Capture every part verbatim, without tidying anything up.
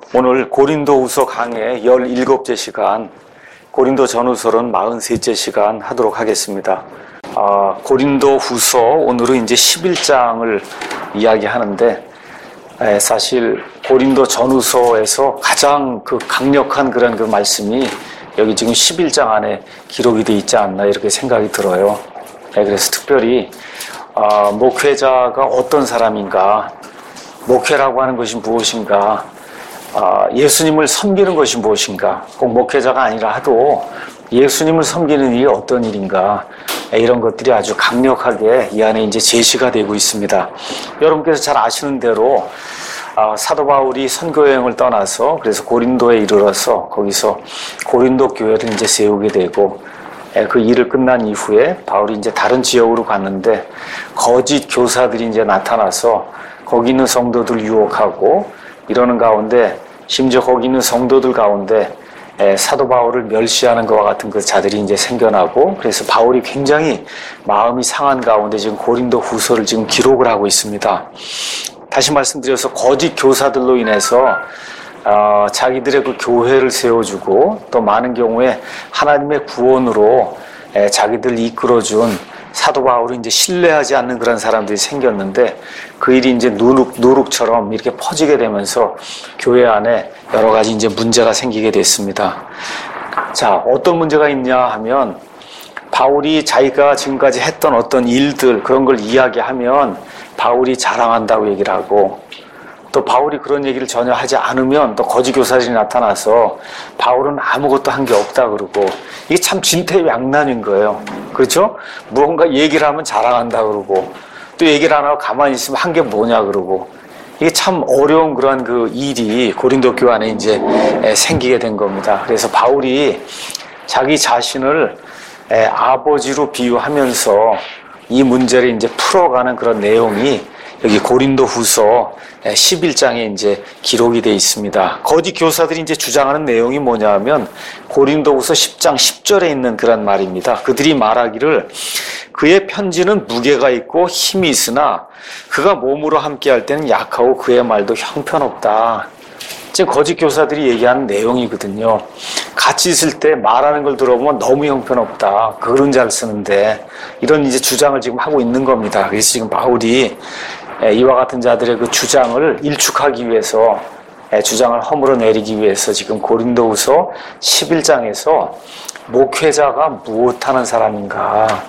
오늘 고린도후서 강의 열일곱째 시간, 고린도 전후서는 사십삼째 시간 하도록 하겠습니다. 아, 고린도후서 오늘은 이제 십일 장을 이야기하는데, 에, 사실 고린도 전후서에서 가장 그 강력한 그런 그 말씀이 여기 지금 십일 장 안에 기록이 되어 있지 않나 이렇게 생각이 들어요. 에, 그래서 특별히 아, 목회자가 어떤 사람인가, 목회라고 하는 것이 무엇인가, 아, 예수님을 섬기는 것이 무엇인가, 꼭 목회자가 아니라 하도 예수님을 섬기는 일이 어떤 일인가, 이런 것들이 아주 강력하게 이 안에 이제 제시가 되고 있습니다. 여러분께서 잘 아시는 대로 아, 사도 바울이 선교 여행을 떠나서 그래서 고린도에 이르러서 거기서 고린도 교회를 이제 세우게 되고, 그 일을 끝난 이후에 바울이 이제 다른 지역으로 갔는데 거짓 교사들이 이제 나타나서 거기 있는 성도들 유혹하고 이러는 가운데, 심지어 거기 있는 성도들 가운데 사도 바울을 멸시하는 것과 같은 그 자들이 이제 생겨나고, 그래서 바울이 굉장히 마음이 상한 가운데 지금 고린도 후서를 지금 기록을 하고 있습니다. 다시 말씀드려서 거짓 교사들로 인해서 어, 자기들의 그 교회를 세워주고 또 많은 경우에 하나님의 구원으로 에, 자기들을 이끌어준 사도 바울을 이제 신뢰하지 않는 그런 사람들이 생겼는데, 그 일이 이제 누룩, 누룩처럼 이렇게 퍼지게 되면서 교회 안에 여러 가지 이제 문제가 생기게 됐습니다. 자, 어떤 문제가 있냐 하면, 바울이 자기가 지금까지 했던 어떤 일들, 그런 걸 이야기하면 바울이 자랑한다고 얘기를 하고, 또 바울이 그런 얘기를 전혀 하지 않으면 또 거짓 교사들이 나타나서 바울은 아무것도 한 게 없다 그러고, 이게 참 진퇴양난인 거예요. 그렇죠? 무언가 얘기를 하면 자랑한다 그러고, 또 얘기를 안 하고 가만히 있으면 한 게 뭐냐 그러고, 이게 참 어려운 그런 그 일이 고린도 교회 안에 이제 생기게 된 겁니다. 그래서 바울이 자기 자신을 아버지로 비유하면서 이 문제를 이제 풀어가는 그런 내용이 여기 고린도 후서 십일 장에 이제 기록이 되어 있습니다. 거짓 교사들이 이제 주장하는 내용이 뭐냐 하면, 고린도 후서 십 장 십 절에 있는 그런 말입니다. 그들이 말하기를 그의 편지는 무게가 있고 힘이 있으나 그가 몸으로 함께 할 때는 약하고 그의 말도 형편없다. 지금 거짓 교사들이 얘기하는 내용이거든요. 같이 있을 때 말하는 걸 들어보면 너무 형편없다. 글은 잘 쓰는데, 이런 이제 주장을 지금 하고 있는 겁니다. 그래서 지금 바울이 이와 같은 자들의 그 주장을 일축하기 위해서, 주장을 허물어 내리기 위해서 지금 고린도후서 십일 장에서 목회자가 무엇하는 사람인가,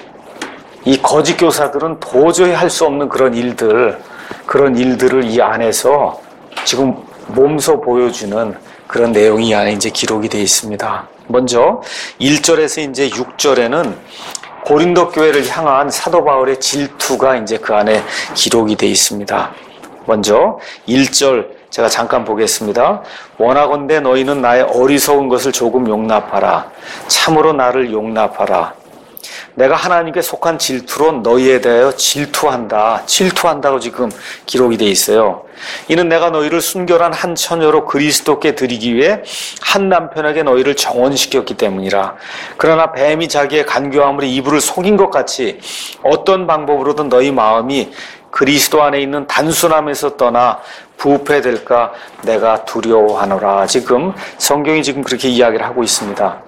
이 거짓 교사들은 도저히 할 수 없는 그런 일들, 그런 일들을 이 안에서 지금 몸소 보여주는 그런 내용이 이 안에 이제 기록이 되어 있습니다. 먼저 일 절에서 이제 육 절에는 고린도 교회를 향한 사도 바울의 질투가 이제 그 안에 기록이 되어 있습니다. 먼저 일 절 제가 잠깐 보겠습니다. 원하건대 너희는 나의 어리석은 것을 조금 용납하라. 참으로 나를 용납하라. 내가 하나님께 속한 질투로 너희에 대하여 질투한다. 질투한다고 지금 기록이 되어 있어요. 이는 내가 너희를 순결한 한 처녀로 그리스도께 드리기 위해 한 남편에게 너희를 정원시켰기 때문이라. 그러나 뱀이 자기의 간교함으로 이불을 속인 것 같이 어떤 방법으로든 너희 마음이 그리스도 안에 있는 단순함에서 떠나 부패될까 내가 두려워하노라. 지금 성경이 지금 그렇게 이야기를 하고 있습니다.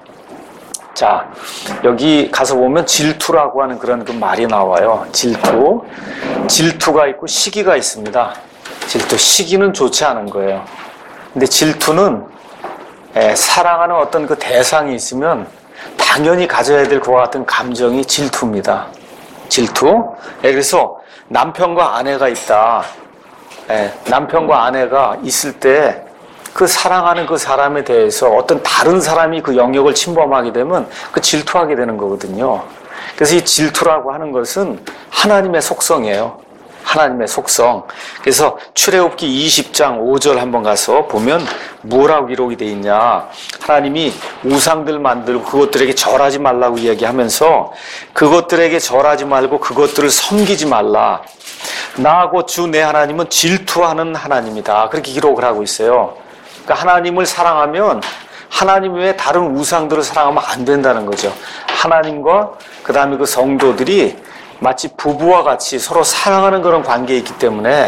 자, 여기 가서 보면 질투라고 하는 그런 그 말이 나와요. 질투. 질투가 있고 시기가 있습니다. 질투. 시기는 좋지 않은 거예요. 근데 질투는 에, 사랑하는 어떤 그 대상이 있으면 당연히 가져야 될 그와 같은 감정이 질투입니다. 질투. 에, 그래서 남편과 아내가 있다. 에, 남편과 아내가 있을 때 그 사랑하는 그 사람에 대해서 어떤 다른 사람이 그 영역을 침범하게 되면 그 질투하게 되는 거거든요. 그래서 이 질투라고 하는 것은 하나님의 속성이에요. 하나님의 속성. 그래서 출애굽기 이십 장 오 절 한번 가서 보면 뭐라고 기록이 되어 있냐. 하나님이 우상들 만들고 그것들에게 절하지 말라고 이야기하면서 그것들에게 절하지 말고 그것들을 섬기지 말라. 나하고 주 내 하나님은 질투하는 하나님이다. 그렇게 기록을 하고 있어요. 그러니까 하나님을 사랑하면 하나님 외에 다른 우상들을 사랑하면 안 된다는 거죠. 하나님과 그 다음에 그 성도들이 마치 부부와 같이 서로 사랑하는 그런 관계에 있기 때문에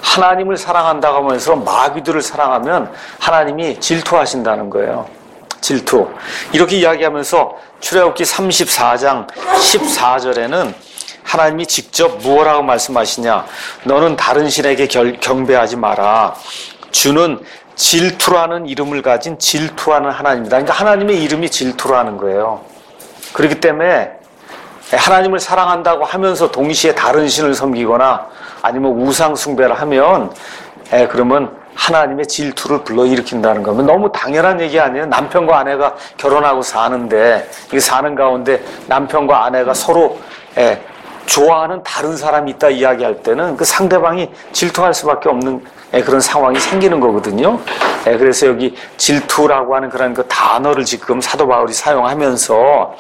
하나님을 사랑한다고 하면서 마귀들을 사랑하면 하나님이 질투하신다는 거예요. 질투. 이렇게 이야기하면서 출애굽기 삼십사 장 십사 절에는 하나님이 직접 무엇라고 말씀하시냐? 너는 다른 신에게 결, 경배하지 마라. 주는 질투라는 이름을 가진 질투하는 하나님이다. 그러니까 하나님의 이름이 질투라는 거예요. 그렇기 때문에 하나님을 사랑한다고 하면서 동시에 다른 신을 섬기거나 아니면 우상 숭배를 하면 에, 그러면 하나님의 질투를 불러일으킨다는 거면 너무 당연한 얘기 아니에요? 남편과 아내가 결혼하고 사는데 이 사는 가운데 남편과 아내가 서로 에, 좋아하는 다른 사람이 있다 이야기할 때는 그 상대방이 질투할 수밖에 없는 에, 그런 상황이 생기는 거거든요. 에, 그래서 여기 질투라고 하는 그런 그 단어를 지금 사도 바울이 사용하면서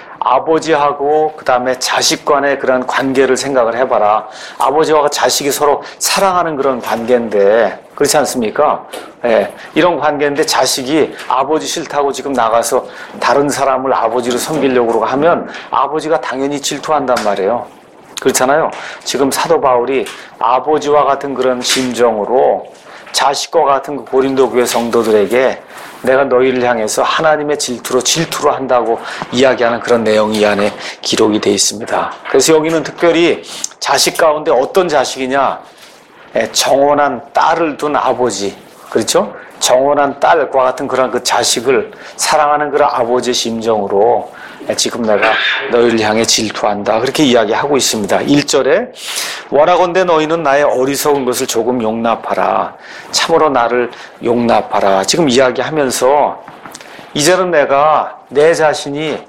아버지하고 그 다음에 자식 간의 그런 관계를 생각을 해봐라. 아버지와 자식이 서로 사랑하는 그런 관계인데 그렇지 않습니까? 예, 이런 관계인데 자식이 아버지 싫다고 지금 나가서 다른 사람을 아버지로 섬기려고 하면 아버지가 당연히 질투한단 말이에요. 그렇잖아요. 지금 사도 바울이 아버지와 같은 그런 심정으로 자식과 같은 그 고린도 교회 성도들에게 내가 너희를 향해서 하나님의 질투로 질투로 한다고 이야기하는 그런 내용이 이 안에 기록이 되어 있습니다. 그래서 여기는 특별히 자식 가운데 어떤 자식이냐? 정혼한 딸을 둔 아버지, 그렇죠? 정혼한 딸과 같은 그런 그 자식을 사랑하는 그런 아버지의 심정으로 지금 내가 너희를 향해 질투한다. 그렇게 이야기하고 있습니다. 일 절에 원하건대 너희는 나의 어리석은 것을 조금 용납하라. 참으로 나를 용납하라. 지금 이야기하면서 이제는 내가 내 자신이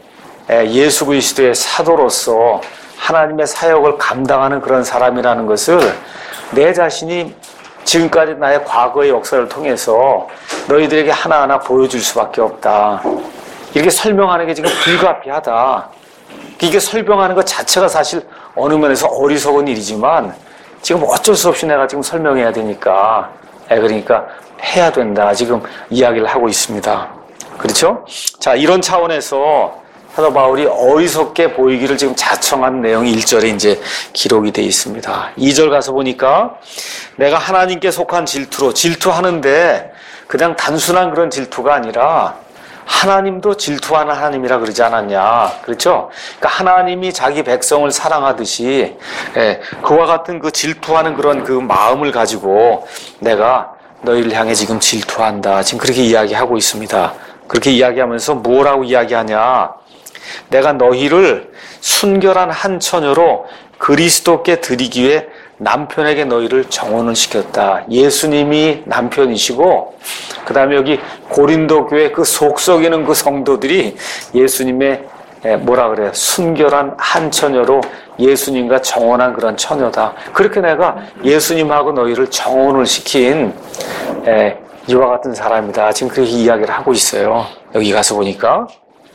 예수 그리스도의 사도로서 하나님의 사역을 감당하는 그런 사람이라는 것을 내 자신이 지금까지 나의 과거의 역사를 통해서 너희들에게 하나하나 보여줄 수밖에 없다. 이렇게 설명하는 게 지금 불가피하다. 이게 설명하는 것 자체가 사실 어느 면에서 어리석은 일이지만 지금 어쩔 수 없이 내가 지금 설명해야 되니까 그러니까 해야 된다. 지금 이야기를 하고 있습니다. 그렇죠? 자, 이런 차원에서 사도 바울이 어리석게 보이기를 지금 자청한 내용이 일 절에 이제 기록이 되어 있습니다. 이 절 가서 보니까 내가 하나님께 속한 질투로 질투하는데 그냥 단순한 그런 질투가 아니라 하나님도 질투하는 하나님이라 그러지 않았냐. 그렇죠? 그러니까 하나님이 자기 백성을 사랑하듯이 예, 그와 같은 그 질투하는 그런 그 마음을 가지고 내가 너희를 향해 지금 질투한다. 지금 그렇게 이야기하고 있습니다. 그렇게 이야기하면서 뭐라고 이야기하냐. 내가 너희를 순결한 한 처녀로 그리스도께 드리기 위해 남편에게 너희를 정혼을 시켰다. 예수님이 남편이시고 그 다음에 여기 고린도 교회 그 속썩이는 그 성도들이 예수님의 뭐라 그래요? 순결한 한 처녀로 예수님과 정혼한 그런 처녀다. 그렇게 내가 예수님하고 너희를 정혼을 시킨 에, 이와 같은 사람이다. 지금 그렇게 이야기를 하고 있어요. 여기 가서 보니까.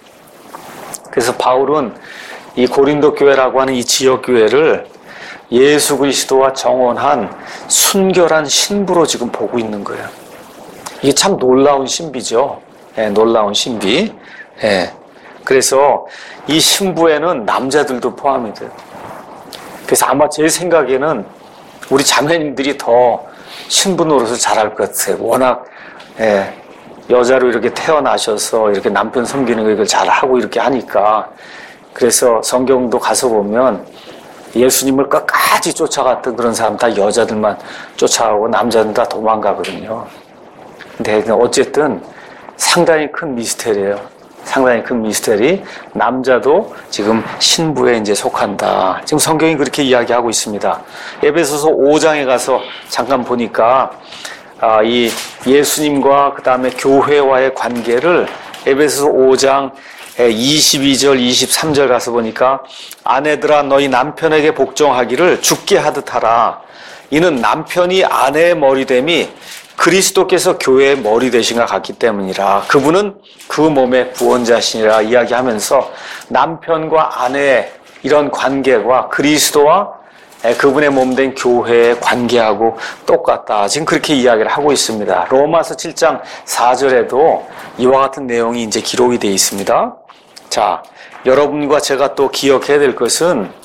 그래서 바울은 이 고린도 교회라고 하는 이 지역 교회를 예수 그리스도와 정혼한 순결한 신부로 지금 보고 있는 거예요. 이게 참 놀라운 신비죠. 예, 놀라운 신비. 예. 그래서 이 신부에는 남자들도 포함이 돼요. 그래서 아마 제 생각에는 우리 자매님들이 더 신부 노릇을 잘할 것 같아요. 워낙 예, 여자로 이렇게 태어나셔서 이렇게 남편 섬기는 거 이걸 잘하고 이렇게 하니까. 그래서 성경도 가서 보면 예수님을 끝까지 쫓아갔던 그런 사람 다 여자들만 쫓아가고 남자는 다 도망가거든요. 근데 어쨌든 상당히 큰 미스테리예요. 상당히 큰 미스테리. 남자도 지금 신부에 이제 속한다. 지금 성경이 그렇게 이야기하고 있습니다. 에베소서 오 장에 가서 잠깐 보니까 아, 이 예수님과 그 다음에 교회와의 관계를 에베소서 오 장 이십이 절, 이십삼 절 가서 보니까 아내들아 너희 남편에게 복종하기를 주께 하듯 하라. 이는 남편이 아내의 머리됨이 그리스도께서 교회의 머리 되신가 같기 때문이라. 그분은 그 몸의 구원자시니라 이야기하면서 남편과 아내의 이런 관계와 그리스도와 그분의 몸된 교회의 관계하고 똑같다. 지금 그렇게 이야기를 하고 있습니다. 로마서 칠 장 사 절에도 이와 같은 내용이 이제 기록이 되어 있습니다. 자, 여러분과 제가 또 기억해야 될 것은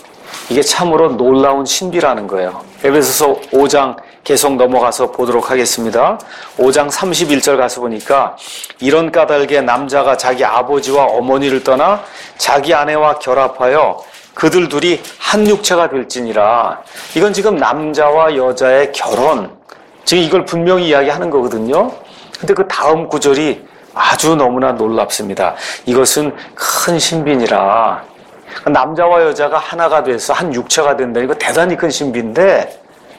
이게 참으로 놀라운 신비라는 거예요. 에베소서 오 장 계속 넘어가서 보도록 하겠습니다. 오 장 삼십일 절 가서 보니까 이런 까닭에 남자가 자기 아버지와 어머니를 떠나 자기 아내와 결합하여 그들 둘이 한 육체가 될지니라. 이건 지금 남자와 여자의 결혼, 지금 이걸 분명히 이야기하는 거거든요. 근데 그 다음 구절이 아주 너무나 놀랍습니다. 이것은 큰 신비니라. 남자와 여자가 하나가 돼서 한 육체가 된다는 거 대단히 큰 신비인데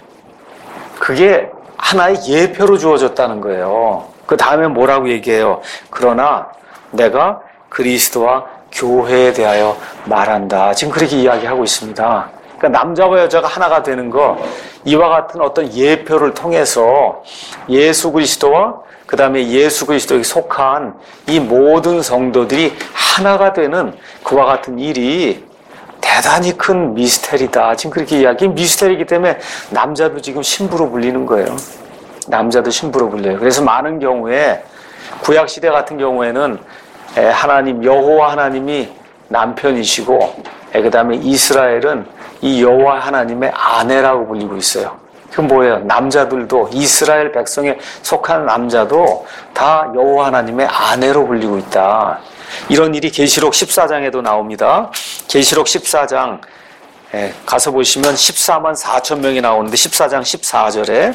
그게 하나의 예표로 주어졌다는 거예요. 그 다음에 뭐라고 얘기해요? 그러나 내가 그리스도와 교회에 대하여 말한다. 지금 그렇게 이야기하고 있습니다. 그러니까 남자와 여자가 하나가 되는 거, 이와 같은 어떤 예표를 통해서 예수 그리스도와 그 다음에 예수 그리스도에 속한 이 모든 성도들이 하나가 되는 그와 같은 일이 대단히 큰 미스테리다. 지금 그렇게 이야기, 미스테리이기 때문에 남자도 지금 신부로 불리는 거예요. 남자도 신부로 불려요. 그래서 많은 경우에 구약시대 같은 경우에는 하나님, 여호와 하나님이 남편이시고 그 다음에 이스라엘은 이 여호와 하나님의 아내라고 불리고 있어요. 그럼 뭐예요? 남자들도 이스라엘 백성에 속한 남자도 다 여호와 하나님의 아내로 불리고 있다. 이런 일이 계시록 십사 장에도 나옵니다. 계시록 십사 장 가서 보시면 십사만 사천 명이 나오는데 십사 장 십사 절에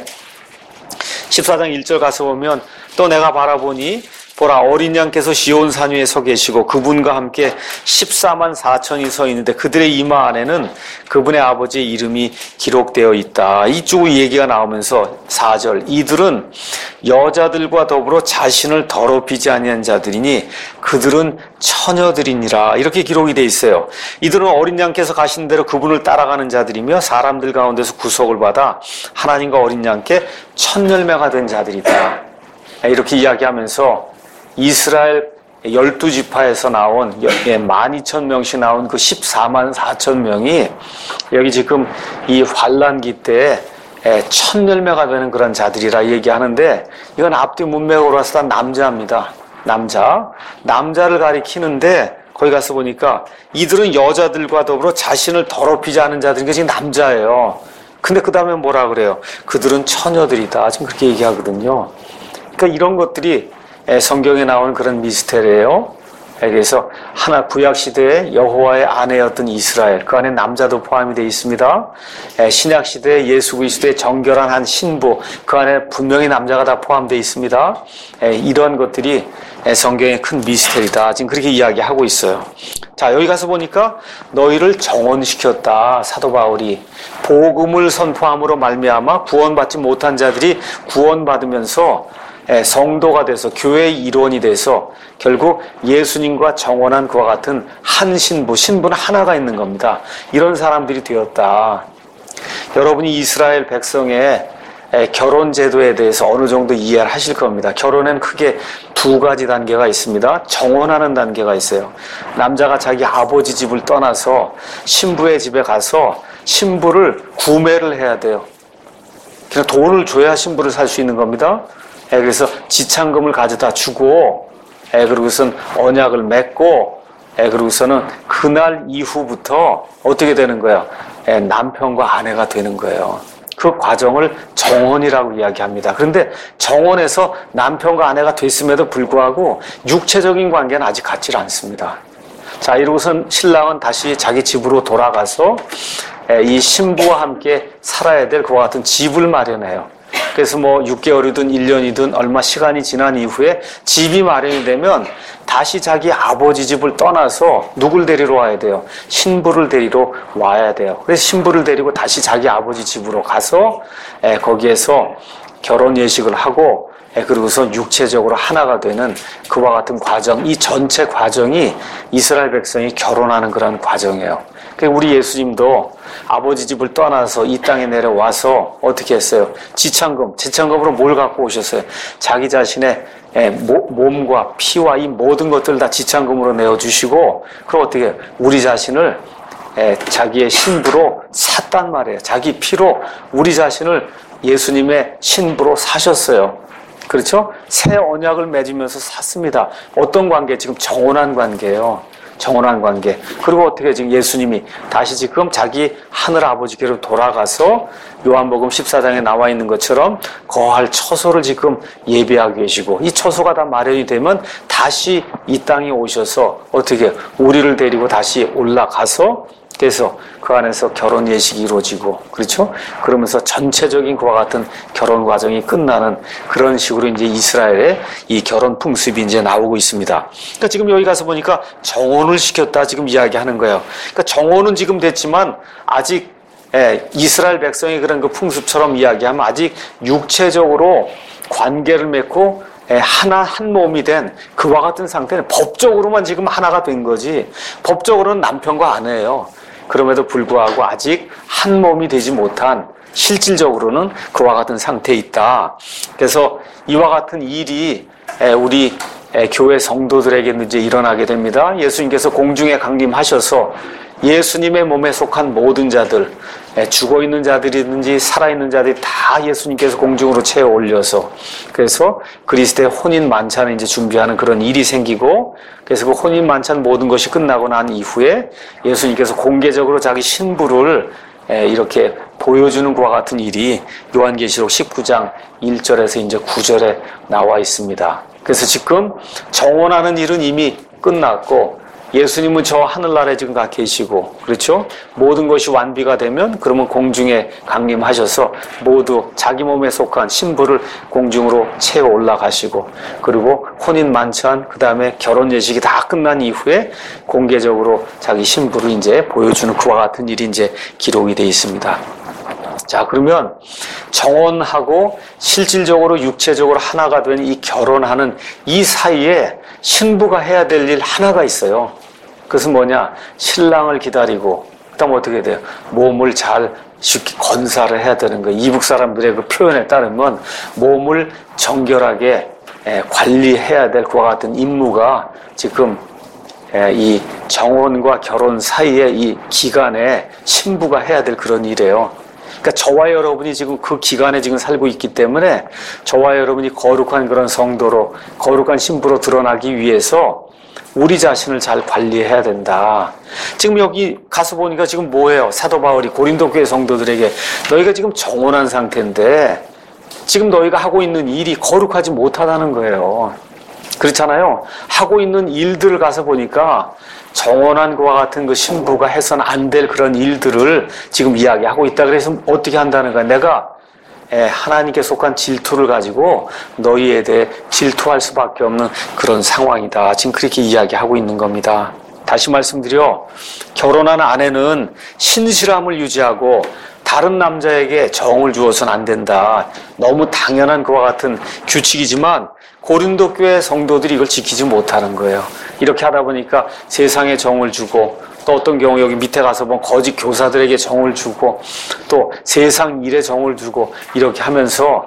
십사 장 일 절 가서 보면 또 내가 바라보니 보라 어린 양께서 시온 산 위에 서 계시고 그분과 함께 십사만 사천이 서 있는데 그들의 이마 안에는 그분의 아버지의 이름이 기록되어 있다. 이쪽 얘기가 나오면서 사 절 이들은 여자들과 더불어 자신을 더럽히지 아니한 자들이니 그들은 처녀들이니라. 이렇게 기록이 되어 있어요. 이들은 어린 양께서 가신 대로 그분을 따라가는 자들이며 사람들 가운데서 구속을 받아 하나님과 어린 양께 첫 열매가 된 자들이다. 이렇게 이야기하면서 이스라엘 열두 지파에서 나온 만 이천 명씩 나온 그 십사만 사천 명이 여기 지금 이 환란기 때 첫 열매가 되는 그런 자들이라 얘기하는데 이건 앞뒤 문맥으로 봐서 다 남자입니다. 남자. 남자를 가리키는데 거기 가서 보니까 이들은 여자들과 더불어 자신을 더럽히지 않은 자들이 지금 남자예요. 근데 그 다음에 뭐라 그래요? 그들은 처녀들이다. 지금 그렇게 얘기하거든요. 그러니까 이런 것들이 성경에 나오는 그런 미스테리예요. 그래서 하나 구약 시대에 여호와의 아내였던 이스라엘, 그 안에 남자도 포함이 되어 있습니다. 신약 시대에 예수 그리스도의 정결한 한 신부, 그 안에 분명히 남자가 다 포함되어 있습니다. 이런 것들이 성경의 큰 미스테리다. 지금 그렇게 이야기하고 있어요. 자, 여기 가서 보니까 너희를 정언시켰다. 사도 바울이 복음을 선포함으로 말미암아 구원받지 못한 자들이 구원받으면서 성도가 돼서 교회의 일원이 돼서 결국 예수님과 정원한 그와 같은 한 신부, 신부는 하나가 있는 겁니다. 이런 사람들이 되었다. 여러분이 이스라엘 백성의 결혼 제도에 대해서 어느 정도 이해를 하실 겁니다. 결혼엔 크게 두 가지 단계가 있습니다. 정혼하는 단계가 있어요. 남자가 자기 아버지 집을 떠나서 신부의 집에 가서 신부를 구매를 해야 돼요. 그냥 돈을 줘야 신부를 살 수 있는 겁니다. 그래서 지참금을 가져다 주고, 그리고선 언약을 맺고, 그리고서는 그날 이후부터 어떻게 되는 거예요? 남편과 아내가 되는 거예요. 그 과정을 정혼이라고 이야기합니다. 그런데 정혼에서 남편과 아내가 됐음에도 불구하고 육체적인 관계는 아직 같지 않습니다. 자, 이러고선 신랑은 다시 자기 집으로 돌아가서 이 신부와 함께 살아야 될 그와 같은 집을 마련해요. 그래서 뭐 육 개월이든 일 년이든 얼마 시간이 지난 이후에 집이 마련이 되면 다시 자기 아버지 집을 떠나서 누굴 데리러 와야 돼요? 신부를 데리러 와야 돼요. 그래서 신부를 데리고 다시 자기 아버지 집으로 가서 거기에서 결혼 예식을 하고 그리고서 육체적으로 하나가 되는 그와 같은 과정, 이 전체 과정이 이스라엘 백성이 결혼하는 그런 과정이에요. 우리 예수님도 아버지 집을 떠나서 이 땅에 내려와서 어떻게 했어요? 지참금, 지참금으로 뭘 갖고 오셨어요? 자기 자신의 몸과 피와 이 모든 것들을 다 지참금으로 내어주시고, 그럼 어떻게 해요? 우리 자신을 자기의 신부로 샀단 말이에요. 자기 피로 우리 자신을 예수님의 신부로 사셨어요. 그렇죠? 새 언약을 맺으면서 샀습니다. 어떤 관계? 지금 정혼한 관계예요. 정혼한 관계. 그리고 어떻게 지금 예수님이 다시 지금 자기 하늘 아버지께로 돌아가서 요한복음 십사 장에 나와 있는 것처럼 거할 처소를 지금 예비하고 계시고, 이 처소가 다 마련이 되면 다시 이 땅에 오셔서 어떻게 우리를 데리고 다시 올라가서, 그래서 그 안에서 결혼 예식이 이루어지고, 그렇죠? 그러면서 전체적인 그와 같은 결혼 과정이 끝나는 그런 식으로 이제 이스라엘의 이 결혼 풍습이 이제 나오고 있습니다. 그러니까 지금 여기 가서 보니까 정혼을 시켰다 지금 이야기하는 거예요. 그러니까 정혼은 지금 됐지만 아직 예, 이스라엘 백성의 그런 그 풍습처럼 이야기하면 아직 육체적으로 관계를 맺고 예, 하나 한 몸이 된 그와 같은 상태는 법적으로만 지금 하나가 된 거지, 법적으로는 남편과 아내예요. 그럼에도 불구하고 아직 한 몸이 되지 못한, 실질적으로는 그와 같은 상태에 있다. 그래서 이와 같은 일이 우리 교회 성도들에게 이제 일어나게 됩니다. 예수님께서 공중에 강림하셔서 예수님의 몸에 속한 모든 자들, 죽어있는 자들이든지 살아있는 자들이 다 예수님께서 공중으로 채워 올려서, 그래서 그리스도의 혼인 만찬을 이제 준비하는 그런 일이 생기고, 그래서 그 혼인 만찬 모든 것이 끝나고 난 이후에 예수님께서 공개적으로 자기 신부를 이렇게 보여주는 것과 같은 일이 요한계시록 십구 장 일 절에서 이제 구 절에 나와 있습니다. 그래서 지금 정혼하는 일은 이미 끝났고, 예수님은 저 하늘나라에 지금 가 계시고, 그렇죠? 모든 것이 완비가 되면 그러면 공중에 강림하셔서 모두 자기 몸에 속한 신부를 공중으로 채워 올라가시고, 그리고 혼인 만찬, 그 다음에 결혼 예식이 다 끝난 이후에 공개적으로 자기 신부를 이제 보여주는 그와 같은 일이 이제 기록이 되어 있습니다. 자, 그러면 정혼하고 실질적으로 육체적으로 하나가 된 이 결혼하는 이 사이에 신부가 해야 될 일 하나가 있어요. 그것은 뭐냐? 신랑을 기다리고, 그 다음 어떻게 돼요? 몸을 잘 쉽게 건사를 해야 되는 거예요. 이북 사람들의 그 표현에 따르면 몸을 정결하게 관리해야 될 그와 같은 임무가 지금 이 정혼과 결혼 사이의 이 기간에 신부가 해야 될 그런 일이에요. 그러니까 저와 여러분이 지금 그 기간에 지금 살고 있기 때문에 저와 여러분이 거룩한 그런 성도로, 거룩한 신부로 드러나기 위해서 우리 자신을 잘 관리해야 된다. 지금 여기 가서 보니까 지금 뭐예요? 사도 바울이 고린도 교회 성도들에게 너희가 지금 정혼한 상태인데 지금 너희가 하고 있는 일이 거룩하지 못하다는 거예요. 그렇잖아요. 하고 있는 일들을 가서 보니까 정혼한 것과 같은 그 신부가 해서는 안 될 그런 일들을 지금 이야기하고 있다. 그래서 어떻게 한다는 거야? 내가 하나님께 속한 질투를 가지고 너희에 대해 질투할 수밖에 없는 그런 상황이다. 지금 그렇게 이야기하고 있는 겁니다. 다시 말씀드려, 결혼한 아내는 신실함을 유지하고 다른 남자에게 정을 주어서는 안 된다. 너무 당연한 그와 같은 규칙이지만 고린도 교회 성도들이 이걸 지키지 못하는 거예요. 이렇게 하다 보니까 세상에 정을 주고, 또 어떤 경우 여기 밑에 가서 보면 거짓 교사들에게 정을 주고, 또 세상 일에 정을 주고, 이렇게 하면서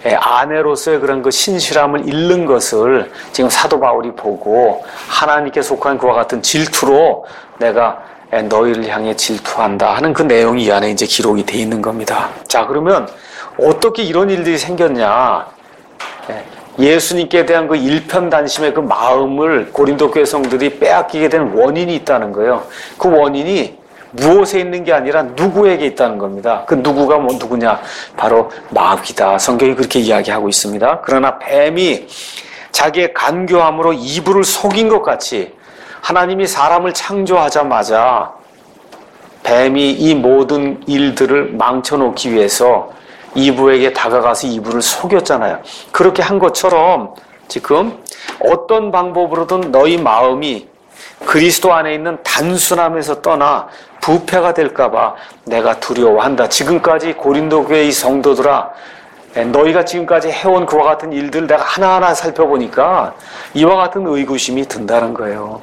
아내로서의 그런 그 신실함을 잃는 것을 지금 사도 바울이 보고 하나님께 속한 그와 같은 질투로 내가 너희를 향해 질투한다 하는 그 내용이 이 안에 이제 기록이 돼 있는 겁니다. 자, 그러면 어떻게 이런 일들이 생겼냐? 예수님께 대한 그 일편단심의 그 마음을 고린도 교회 성들이 빼앗기게 된 원인이 있다는 거예요. 그 원인이 무엇에 있는 게 아니라 누구에게 있다는 겁니다. 그 누구가 뭐 누구냐? 바로 마귀다. 성경이 그렇게 이야기하고 있습니다. 그러나 뱀이 자기의 간교함으로 이브를 속인 것 같이 하나님이 사람을 창조하자마자 뱀이 이 모든 일들을 망쳐놓기 위해서 이브에게 다가가서 이브를 속였잖아요. 그렇게 한 것처럼 지금 어떤 방법으로든 너희 마음이 그리스도 안에 있는 단순함에서 떠나 부패가 될까봐 내가 두려워한다. 지금까지 고린도 교회의 성도들아, 너희가 지금까지 해온 그와 같은 일들 내가 하나하나 살펴보니까 이와 같은 의구심이 든다는 거예요.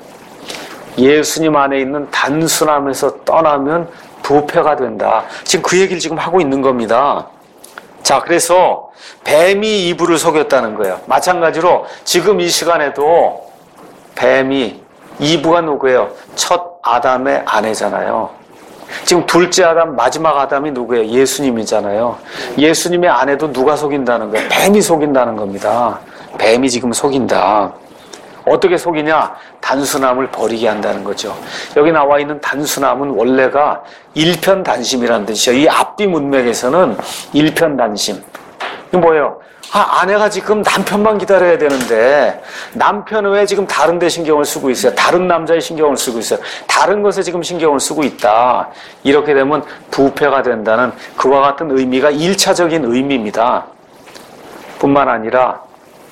예수님 안에 있는 단순함에서 떠나면 부패가 된다. 지금 그 얘기를 지금 하고 있는 겁니다. 자, 그래서 뱀이 이브를 속였다는 거예요. 마찬가지로 지금 이 시간에도 뱀이, 이브가 누구예요? 첫 아담의 아내잖아요. 지금 둘째 아담, 마지막 아담이 누구예요? 예수님이잖아요. 예수님의 아내도 누가 속인다는 거예요? 뱀이 속인다는 겁니다. 뱀이 지금 속인다. 어떻게 속이냐? 단순함을 버리게 한다는 거죠. 여기 나와 있는 단순함은 원래가 일편단심이라는 뜻이죠. 이 앞뒤 문맥에서는 일편단심. 이게 뭐예요? 아, 아내가 지금 남편만 기다려야 되는데 남편은 왜 지금 다른 데 신경을 쓰고 있어요? 다른 남자의 신경을 쓰고 있어요. 다른 것에 지금 신경을 쓰고 있다. 이렇게 되면 부패가 된다는 그와 같은 의미가 일차적인 의미입니다. 뿐만 아니라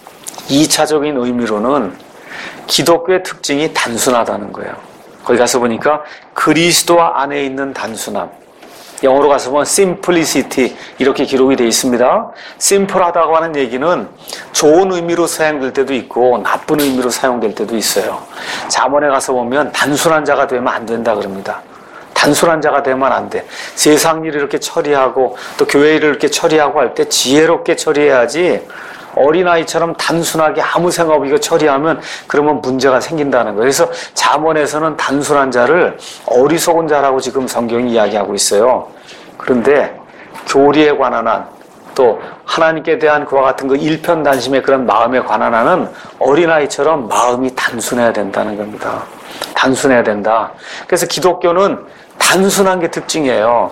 이차적인 의미로는 기독교의 특징이 단순하다는 거예요. 거기 가서 보니까 그리스도 안에 있는 단순함. 영어로 가서 보면 simplicity 이렇게 기록이 되어 있습니다. simple하다고 하는 얘기는 좋은 의미로 사용될 때도 있고 나쁜 의미로 사용될 때도 있어요. 잠언에 가서 보면 단순한 자가 되면 안 된다 그럽니다. 단순한 자가 되면 안 돼. 세상 일을 이렇게 처리하고 또 교회 일을 이렇게 처리하고 할 때 지혜롭게 처리해야지 어린아이처럼 단순하게 아무 생각 없이 처리하면 그러면 문제가 생긴다는 거예요. 그래서 잠언에서는 단순한 자를 어리석은 자라고 지금 성경이 이야기하고 있어요. 그런데 교리에 관한 한 또 하나님께 대한 그와 같은 그 일편단심의 그런 마음에 관한 한은 어린아이처럼 마음이 단순해야 된다는 겁니다. 단순해야 된다. 그래서 기독교는 단순한 게 특징이에요.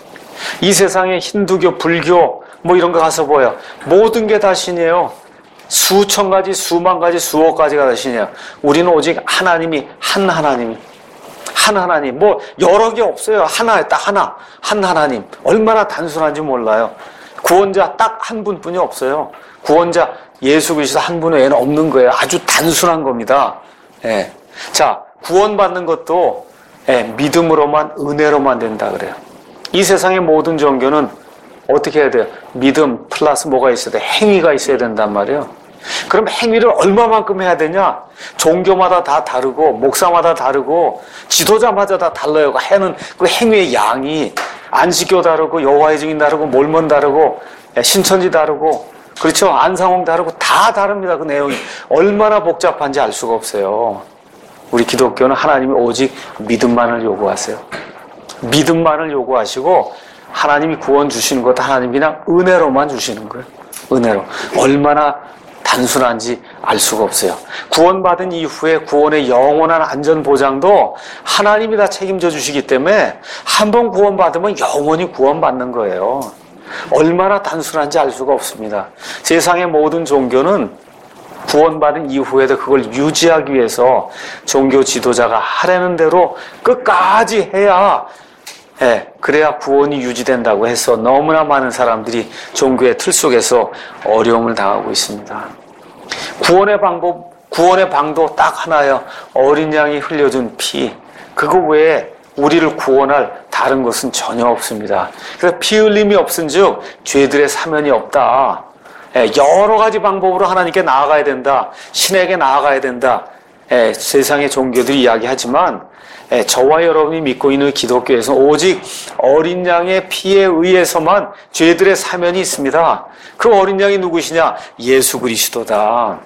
이 세상에 힌두교, 불교 뭐 이런 거 가서 보여. 모든 게 다 신이에요. 수천 가지, 수만 가지, 수억 가지가 다 신이에요. 우리는 오직 하나님이, 한 하나님이. 한 하나님. 뭐 여러 개 없어요. 하나, 딱 하나. 한 하나님. 얼마나 단순한지 몰라요. 구원자 딱 한 분뿐이 없어요. 구원자 예수 그리스도 한 분 외에는 없는 거예요. 아주 단순한 겁니다. 예. 자, 구원받는 것도 예, 믿음으로만, 은혜로만 된다 그래요. 이 세상의 모든 종교는 어떻게 해야 돼요? 믿음 플러스 뭐가 있어야 돼? 행위가 있어야 된단 말이에요. 그럼 행위를 얼마만큼 해야 되냐? 종교마다 다 다르고 목사마다 다르고 지도자마다 다 달라요. 하는 그 행위의 양이 안식교 다르고 여호와의 증인 다르고 몰몬 다르고 신천지 다르고 그렇죠? 안상홍 다르고 다 다릅니다. 그 내용이 얼마나 복잡한지 알 수가 없어요. 우리 기독교는 하나님이 오직 믿음만을 요구하세요. 믿음만을 요구하시고 하나님이 구원 주시는 것도 하나님이 그냥 은혜로만 주시는 거예요. 은혜로. 얼마나 단순한지 알 수가 없어요. 구원받은 이후에 구원의 영원한 안전보장도 하나님이 다 책임져 주시기 때문에 한 번 구원받으면 영원히 구원받는 거예요. 얼마나 단순한지 알 수가 없습니다. 세상의 모든 종교는 구원받은 이후에도 그걸 유지하기 위해서 종교 지도자가 하라는 대로 끝까지 해야 예, 그래야 구원이 유지된다고 해서 너무나 많은 사람들이 종교의 틀 속에서 어려움을 당하고 있습니다. 구원의 방법, 구원의 방도 딱 하나예요. 어린 양이 흘려준 피. 그거 외에 우리를 구원할 다른 것은 전혀 없습니다. 그래서 피 흘림이 없은즉 죄들의 사면이 없다. 예, 여러 가지 방법으로 하나님께 나아가야 된다. 신에게 나아가야 된다. 예, 세상의 종교들이 이야기하지만 예, 저와 여러분이 믿고 있는 기독교에서는 오직 어린 양의 피에 의해서만 죄들의 사면이 있습니다. 그 어린 양이 누구시냐? 예수 그리스도다.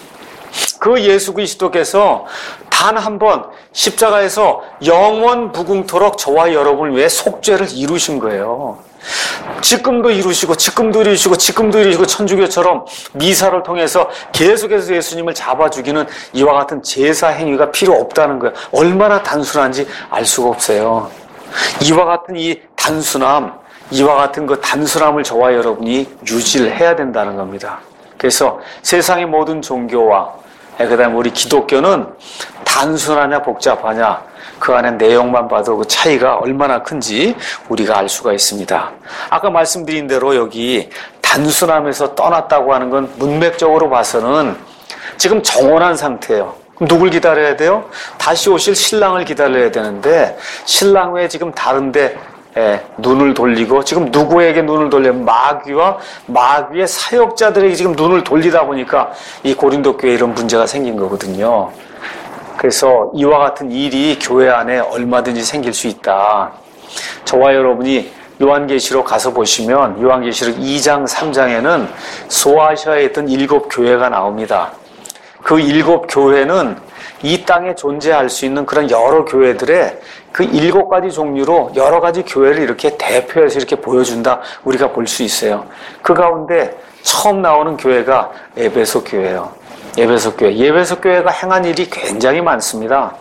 그 예수 그리스도께서 단 한 번 십자가에서 영원 부궁토록 저와 여러분을 위해 속죄를 이루신 거예요. 지금도 이루시고 지금도 이루시고 지금도 이루시고 천주교처럼 미사를 통해서 계속해서 예수님을 잡아 죽이는 이와 같은 제사 행위가 필요 없다는 거예요. 얼마나 단순한지 알 수가 없어요. 이와 같은 이 단순함, 이와 같은 그 단순함을 저와 여러분이 유지를 해야 된다는 겁니다. 그래서 세상의 모든 종교와 그다음에 우리 기독교는 단순하냐 복잡하냐 그 안에 내용만 봐도 그 차이가 얼마나 큰지 우리가 알 수가 있습니다. 아까 말씀드린 대로 여기 단순함에서 떠났다고 하는 건 문맥적으로 봐서는 지금 정혼한 상태예요. 그럼 누굴 기다려야 돼요? 다시 오실 신랑을 기다려야 되는데 신랑 외에 지금 다른데 예, 눈을 돌리고 지금 누구에게 눈을 돌려면 마귀와 마귀의 사역자들에게 지금 눈을 돌리다 보니까 이 고린도 교회에 이런 문제가 생긴 거거든요. 그래서 이와 같은 일이 교회 안에 얼마든지 생길 수 있다. 저와 여러분이 요한계시록 가서 보시면 요한계시록 이 장 삼 장에는 소아시아에 있던 일곱 교회가 나옵니다. 그 일곱 교회는 이 땅에 존재할 수 있는 그런 여러 교회들의 그 일곱 가지 종류로 여러 가지 교회를 이렇게 대표해서 이렇게 보여준다 우리가 볼 수 있어요. 그 가운데 처음 나오는 교회가 에베소 교회예요. 에베소 교회. 에베소 교회가 행한 일이 굉장히 많습니다.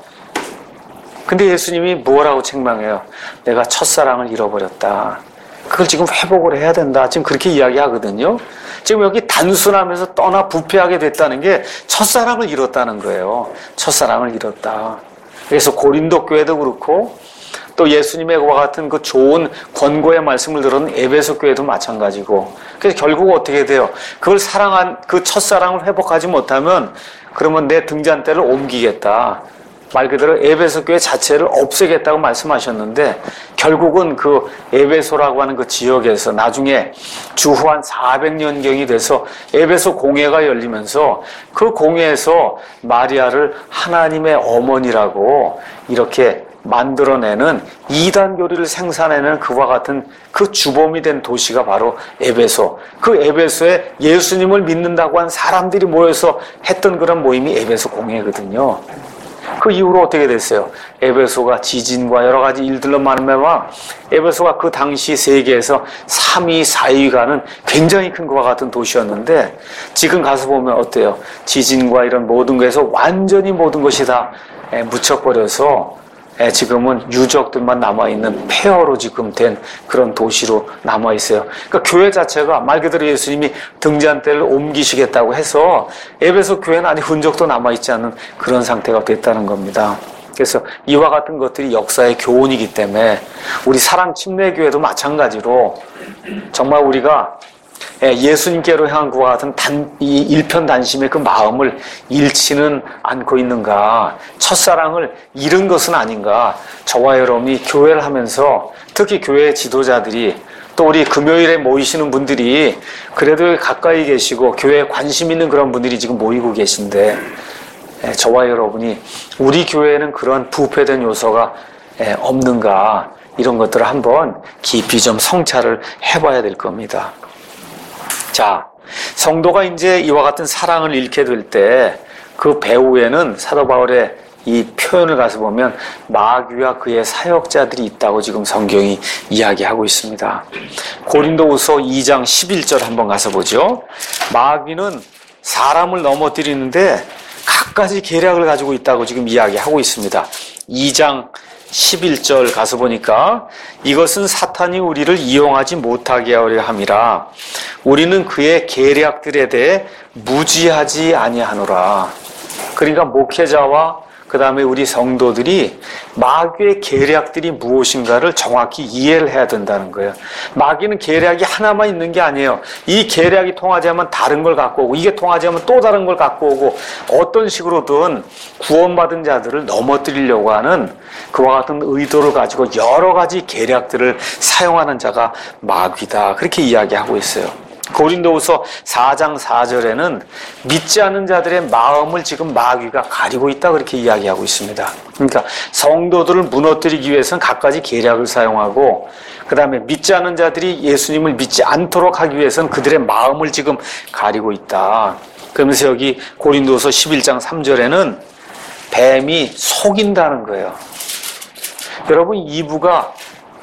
근데 예수님이 뭐라고 책망해요? 내가 첫사랑을 잃어버렸다. 그걸 지금 회복을 해야 된다. 지금 그렇게 이야기하거든요. 지금 여기 단순하면서 떠나 부패하게 됐다는 게 첫사랑을 잃었다는 거예요. 첫사랑을 잃었다. 그래서 고린도 교회도 그렇고 또 예수님의 그와 같은 그 좋은 권고의 말씀을 들은 에베소 교회도 마찬가지고. 그래서 결국 어떻게 돼요? 그걸 사랑한 그 첫사랑을 회복하지 못하면 그러면 내 등잔대를 옮기겠다. 말 그대로 에베소 교회 자체를 없애겠다고 말씀하셨는데 결국은 그 에베소라고 하는 그 지역에서 나중에 주후 한 사백 년경이 돼서 에베소 공회가 열리면서 그 공회에서 마리아를 하나님의 어머니라고 이렇게 만들어내는 이단 교리를 생산해내는 그와 같은 그 주범이 된 도시가 바로 에베소. 그 에베소에 예수님을 믿는다고 한 사람들이 모여서 했던 그런 모임이 에베소 공회거든요. 그 이후로 어떻게 됐어요? 에베소가 지진과 여러 가지 일들로 말미암아 에베소가 그 당시 세계에서 삼 위, 사 위 가는 굉장히 큰 것과 같은 도시였는데 지금 가서 보면 어때요? 지진과 이런 모든 것에서 완전히 모든 것이 다 묻혀버려서 지금은 유적들만 남아있는 폐허로 지금 된 그런 도시로 남아있어요. 그러니까 교회 자체가 말 그대로 예수님이 등잔대를 옮기시겠다고 해서 에베소 교회는 아니 흔적도 남아있지 않은 그런 상태가 됐다는 겁니다. 그래서 이와 같은 것들이 역사의 교훈이기 때문에 우리 사랑침례교회도 마찬가지로 정말 우리가 예수님께로 향한 그와 같은 단, 이 일편단심의 그 마음을 잃지는 않고 있는가, 첫사랑을 잃은 것은 아닌가. 저와 여러분이 교회를 하면서 특히 교회 지도자들이 또 우리 금요일에 모이시는 분들이 그래도 가까이 계시고 교회에 관심 있는 그런 분들이 지금 모이고 계신데 저와 여러분이 우리 교회에는 그런 부패된 요소가 없는가, 이런 것들을 한번 깊이 좀 성찰을 해봐야 될 겁니다. 자, 성도가 이제 이와 같은 사랑을 잃게 될 때 그 배후에는 사도 바울의 이 표현을 가서 보면 마귀와 그의 사역자들이 있다고 지금 성경이 이야기하고 있습니다. 고린도후서 이 장 십일 절 한번 가서 보죠. 마귀는 사람을 넘어뜨리는데 갖가지 계략을 가지고 있다고 지금 이야기하고 있습니다. 이 장 십일 절 가서 보니까 이것은 사탄이 우리를 이용하지 못하게 하려 함이라. 우리는 그의 계략들에 대해 무지하지 아니하노라. 그러니까 목회자와 그 다음에 우리 성도들이 마귀의 계략들이 무엇인가를 정확히 이해를 해야 된다는 거예요. 마귀는 계략이 하나만 있는 게 아니에요. 이 계략이 통하지 않으면 다른 걸 갖고 오고, 이게 통하지 않으면 또 다른 걸 갖고 오고, 어떤 식으로든 구원받은 자들을 넘어뜨리려고 하는 그와 같은 의도를 가지고 여러 가지 계략들을 사용하는 자가 마귀다. 그렇게 이야기하고 있어요. 고린도후서 사 장 사 절에는 믿지 않는 자들의 마음을 지금 마귀가 가리고 있다, 그렇게 이야기하고 있습니다. 그러니까 성도들을 무너뜨리기 위해서는 갖가지 계략을 사용하고, 그 다음에 믿지 않는 자들이 예수님을 믿지 않도록 하기 위해서는 그들의 마음을 지금 가리고 있다. 그러면서 여기 고린도후서 십일 장 삼 절에는 뱀이 속인다는 거예요. 여러분, 이브가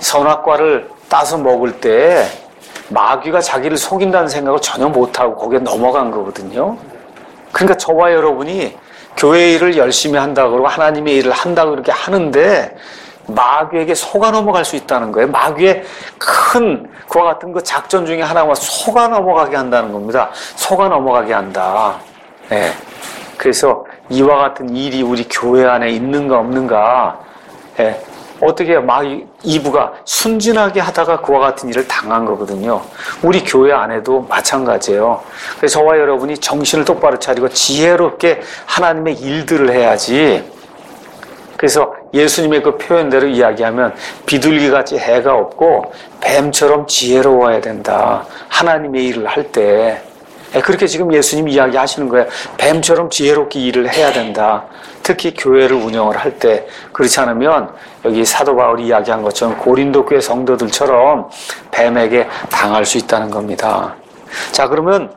선악과를 따서 먹을 때 마귀가 자기를 속인다는 생각을 전혀 못하고 거기에 넘어간 거거든요. 그러니까 저와 여러분이 교회 일을 열심히 한다고 그러고 하나님의 일을 한다고 이렇게 하는데 마귀에게 속아 넘어갈 수 있다는 거예요. 마귀의 큰 그와 같은 그 작전 중에 하나가 속아 넘어가게 한다는 겁니다. 속아 넘어가게 한다. 네. 그래서 이와 같은 일이 우리 교회 안에 있는가 없는가, 네. 어떻게 해요? 마귀 이브가 순진하게 하다가 그와 같은 일을 당한 거거든요. 우리 교회 안에도 마찬가지예요. 그래서 저와 여러분이 정신을 똑바로 차리고 지혜롭게 하나님의 일들을 해야지. 그래서 예수님의 그 표현대로 이야기하면 비둘기같이 해가 없고 뱀처럼 지혜로워야 된다. 하나님의 일을 할 때. 그렇게 지금 예수님이 이야기하시는 거예요. 뱀처럼 지혜롭게 일을 해야 된다. 특히 교회를 운영을 할 때. 그렇지 않으면 여기 사도 바울이 이야기한 것처럼 고린도 교회 성도들처럼 뱀에게 당할 수 있다는 겁니다. 자, 그러면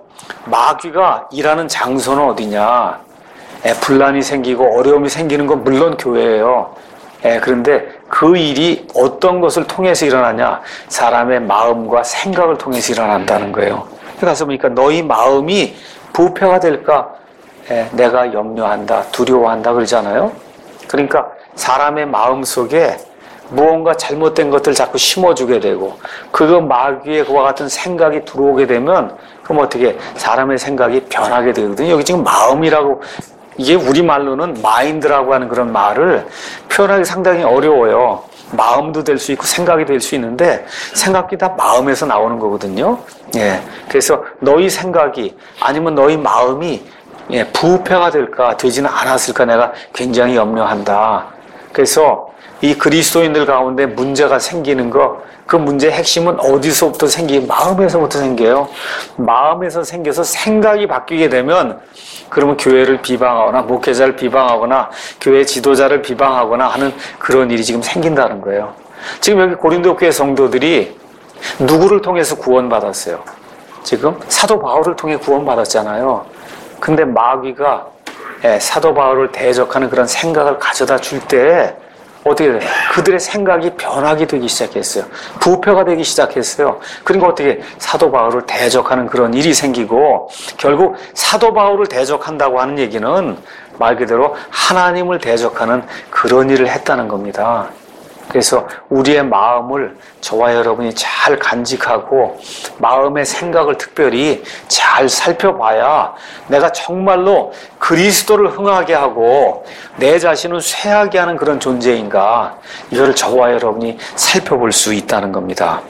마귀가 일하는 장소는 어디냐? 에, 분란이 생기고 어려움이 생기는 건 물론 교회예요. 에, 그런데 그 일이 어떤 것을 통해서 일어나냐? 사람의 마음과 생각을 통해서 일어난다는 거예요. 가서 보니까 너희 마음이 부패가 될까 예, 내가 염려한다, 두려워한다 그러잖아요. 그러니까 사람의 마음 속에 무언가 잘못된 것들 자꾸 심어주게 되고 그거 마귀의 그와 같은 생각이 들어오게 되면 그럼 어떻게 사람의 생각이 변하게 되거든요. 여기 지금 마음이라고 이게 우리말로는 마인드라고 하는 그런 말을 표현하기 상당히 어려워요. 마음도 될 수 있고 생각이 될 수 있는데 생각이 다 마음에서 나오는 거거든요. 예. 그래서 너희 생각이 아니면 너희 마음이 예, 부패가 될까 되지는 않았을까 내가 굉장히 염려한다. 그래서 이 그리스도인들 가운데 문제가 생기는 거, 그 문제의 핵심은 어디서부터 생기게? 마음에서부터 생겨요. 마음에서 생겨서 생각이 바뀌게 되면 그러면 교회를 비방하거나 목회자를 비방하거나 교회 지도자를 비방하거나 하는 그런 일이 지금 생긴다는 거예요. 지금 여기 고린도 교회 성도들이 누구를 통해서 구원받았어요? 지금 사도 바울을 통해 구원받았잖아요. 근데 마귀가 사도 바울을 대적하는 그런 생각을 가져다 줄 때 어떻게 돼요? 그들의 생각이 변하게 되기 시작했어요. 부패가 되기 시작했어요. 그러니까 어떻게 사도 바울을 대적하는 그런 일이 생기고 결국 사도 바울을 대적한다고 하는 얘기는 말 그대로 하나님을 대적하는 그런 일을 했다는 겁니다. 그래서 우리의 마음을 저와 여러분이 잘 간직하고 마음의 생각을 특별히 잘 살펴봐야 내가 정말로 그리스도를 흥하게 하고 내 자신을 쇠하게 하는 그런 존재인가 이거를 저와 여러분이 살펴볼 수 있다는 겁니다.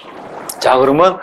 자, 그러면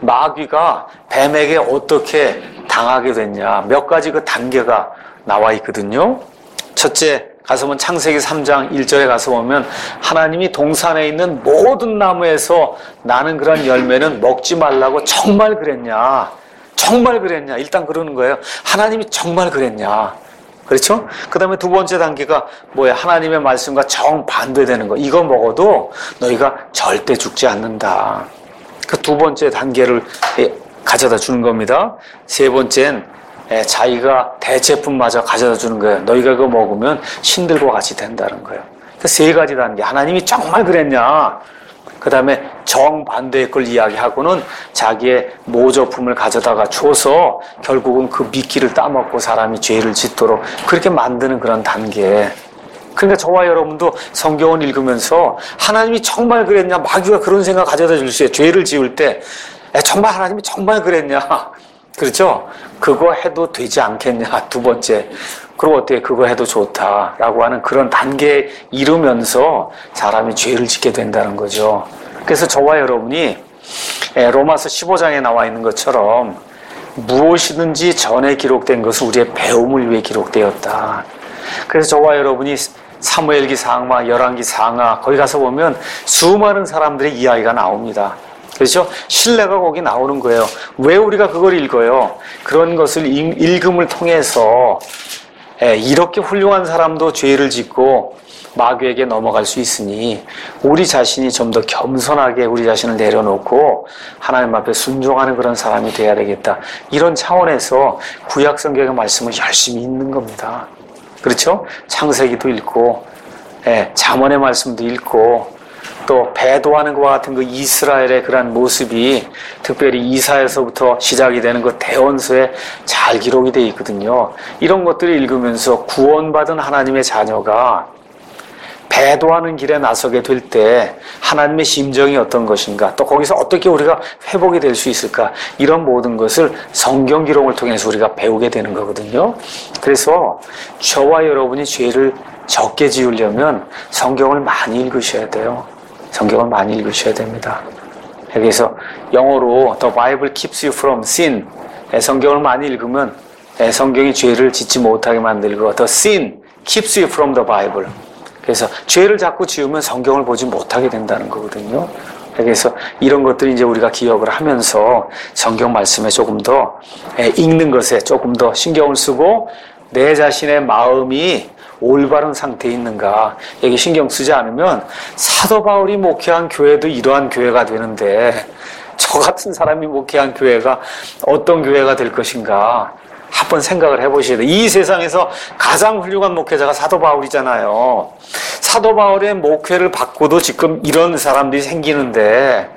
마귀가 뱀에게 어떻게 당하게 됐냐 몇 가지 그 단계가 나와 있거든요. 첫째 가서 보면 창세기 삼 장 일 절에 가서 보면 하나님이 동산에 있는 모든 나무에서 나는 그런 열매는 먹지 말라고 정말 그랬냐? 정말 그랬냐? 일단 그러는 거예요. 하나님이 정말 그랬냐? 그렇죠? 그 다음에 두 번째 단계가 뭐야? 하나님의 말씀과 정반대되는 거. 이거 먹어도 너희가 절대 죽지 않는다. 그 두 번째 단계를 가져다 주는 겁니다. 세 번째는 예, 자기가 대체품마저 가져다 주는 거예요. 너희가 그거 먹으면 신들과 같이 된다는 거예요. 그 세 가지 단계. 하나님이 정말 그랬냐? 그 다음에 정반대의 걸 이야기하고는 자기의 모조품을 가져다가 줘서 결국은 그 미끼를 따먹고 사람이 죄를 짓도록 그렇게 만드는 그런 단계. 그러니까 저와 여러분도 성경을 읽으면서 하나님이 정말 그랬냐? 마귀가 그런 생각 가져다 줄 수 있어요. 죄를 지을 때 정말 하나님이 정말 그랬냐? 그렇죠? 그거 해도 되지 않겠냐, 두 번째. 그리고 어떻게 그거 해도 좋다라고 하는 그런 단계에 이르면서 사람이 죄를 짓게 된다는 거죠. 그래서 저와 여러분이 로마서 십오 장에 나와 있는 것처럼 무엇이든지 전에 기록된 것은 우리의 배움을 위해 기록되었다. 그래서 저와 여러분이 사무엘기 상하, 열왕기 상하 거기 가서 보면 수많은 사람들의 이야기가 나옵니다. 그렇죠? 신뢰가 거기 나오는 거예요. 왜 우리가 그걸 읽어요? 그런 것을 읽음을 통해서 이렇게 훌륭한 사람도 죄를 짓고 마귀에게 넘어갈 수 있으니 우리 자신이 좀 더 겸손하게 우리 자신을 내려놓고 하나님 앞에 순종하는 그런 사람이 돼야 되겠다. 이런 차원에서 구약 성경의 말씀을 열심히 읽는 겁니다. 그렇죠? 창세기도 읽고 잠언의 말씀도 읽고 또 배도하는 것과 같은 그 이스라엘의 그런 모습이 특별히 이사에서부터 시작이 되는 그 대원서에 잘 기록이 되어 있거든요. 이런 것들을 읽으면서 구원받은 하나님의 자녀가 배도하는 길에 나서게 될 때 하나님의 심정이 어떤 것인가, 또 거기서 어떻게 우리가 회복이 될 수 있을까, 이런 모든 것을 성경 기록을 통해서 우리가 배우게 되는 거거든요. 그래서 저와 여러분이 죄를 적게 지으려면 성경을 많이 읽으셔야 돼요. 성경을 많이 읽으셔야 됩니다. 그래서 영어로 The Bible keeps you from sin. 성경을 많이 읽으면 성경이 죄를 짓지 못하게 만들고 The sin keeps you from the Bible. 그래서 죄를 자꾸 지으면 성경을 보지 못하게 된다는 거거든요. 그래서 이런 것들이 이제 우리가 기억을 하면서 성경 말씀에 조금 더 읽는 것에 조금 더 신경을 쓰고 내 자신의 마음이 올바른 상태에 있는가, 여기 신경 쓰지 않으면 사도 바울이 목회한 교회도 이러한 교회가 되는데 저 같은 사람이 목회한 교회가 어떤 교회가 될 것인가 한번 생각을 해보셔야 돼요. 이 세상에서 가장 훌륭한 목회자가 사도 바울이잖아요. 사도 바울의 목회를 받고도 지금 이런 사람들이 생기는데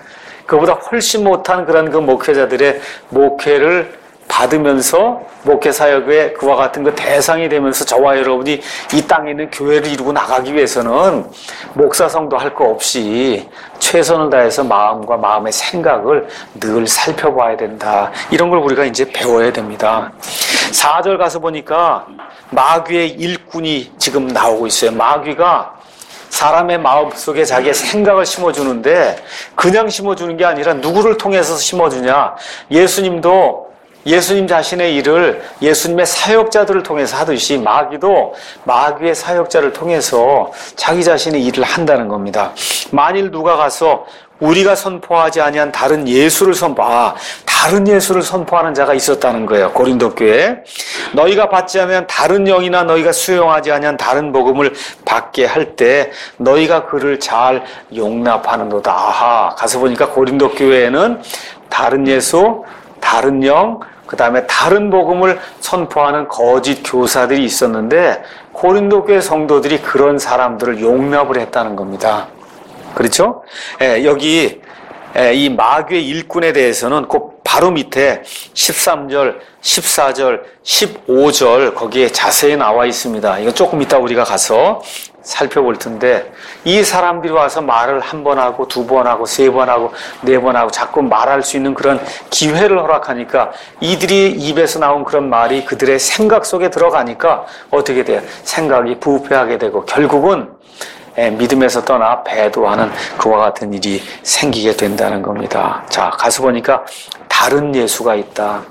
그보다 훨씬 못한 그런 그 목회자들의 목회를 받으면서 목회 사역에 그와 같은 그 대상이 되면서 저와 여러분이 이 땅에 있는 교회를 이루고 나가기 위해서는 목사 성도 할 거 없이 최선을 다해서 마음과 마음의 생각을 늘 살펴봐야 된다. 이런 걸 우리가 이제 배워야 됩니다. 사 절 가서 보니까 마귀의 일꾼이 지금 나오고 있어요. 마귀가 사람의 마음속에 자기의 생각을 심어주는데 그냥 심어주는 게 아니라 누구를 통해서 심어주냐. 예수님도 예수님 자신의 일을 예수님의 사역자들을 통해서 하듯이 마귀도 마귀의 사역자를 통해서 자기 자신의 일을 한다는 겁니다. 만일 누가 가서 우리가 선포하지 아니한 다른 예수를 선포, 아, 다른 예수를 선포하는 자가 있었다는 거예요. 고린도 교회에. 너희가 받지 않으면 다른 영이나 너희가 수용하지 아니한 다른 복음을 받게 할 때 너희가 그를 잘 용납하는도다. 아하, 가서 보니까 고린도 교회에는 다른 예수, 다른 영, 그 다음에 다른 복음을 선포하는 거짓 교사들이 있었는데 고린도 교회 성도들이 그런 사람들을 용납을 했다는 겁니다. 그렇죠? 예, 여기 예, 이 마귀의 일꾼에 대해서는 꼭 바로 밑에 십삼 절, 십사 절, 십오 절 거기에 자세히 나와 있습니다. 이거 조금 이따 우리가 가서 살펴볼 텐데 이 사람들이 와서 말을 한 번 하고 두 번 하고 세 번 하고 네 번 하고 자꾸 말할 수 있는 그런 기회를 허락하니까 이들이 입에서 나온 그런 말이 그들의 생각 속에 들어가니까 어떻게 돼요? 생각이 부패하게 되고 결국은 믿음에서 떠나 배도하는 그와 같은 일이 생기게 된다는 겁니다. 자, 가서 보니까 다른 예수가 있다.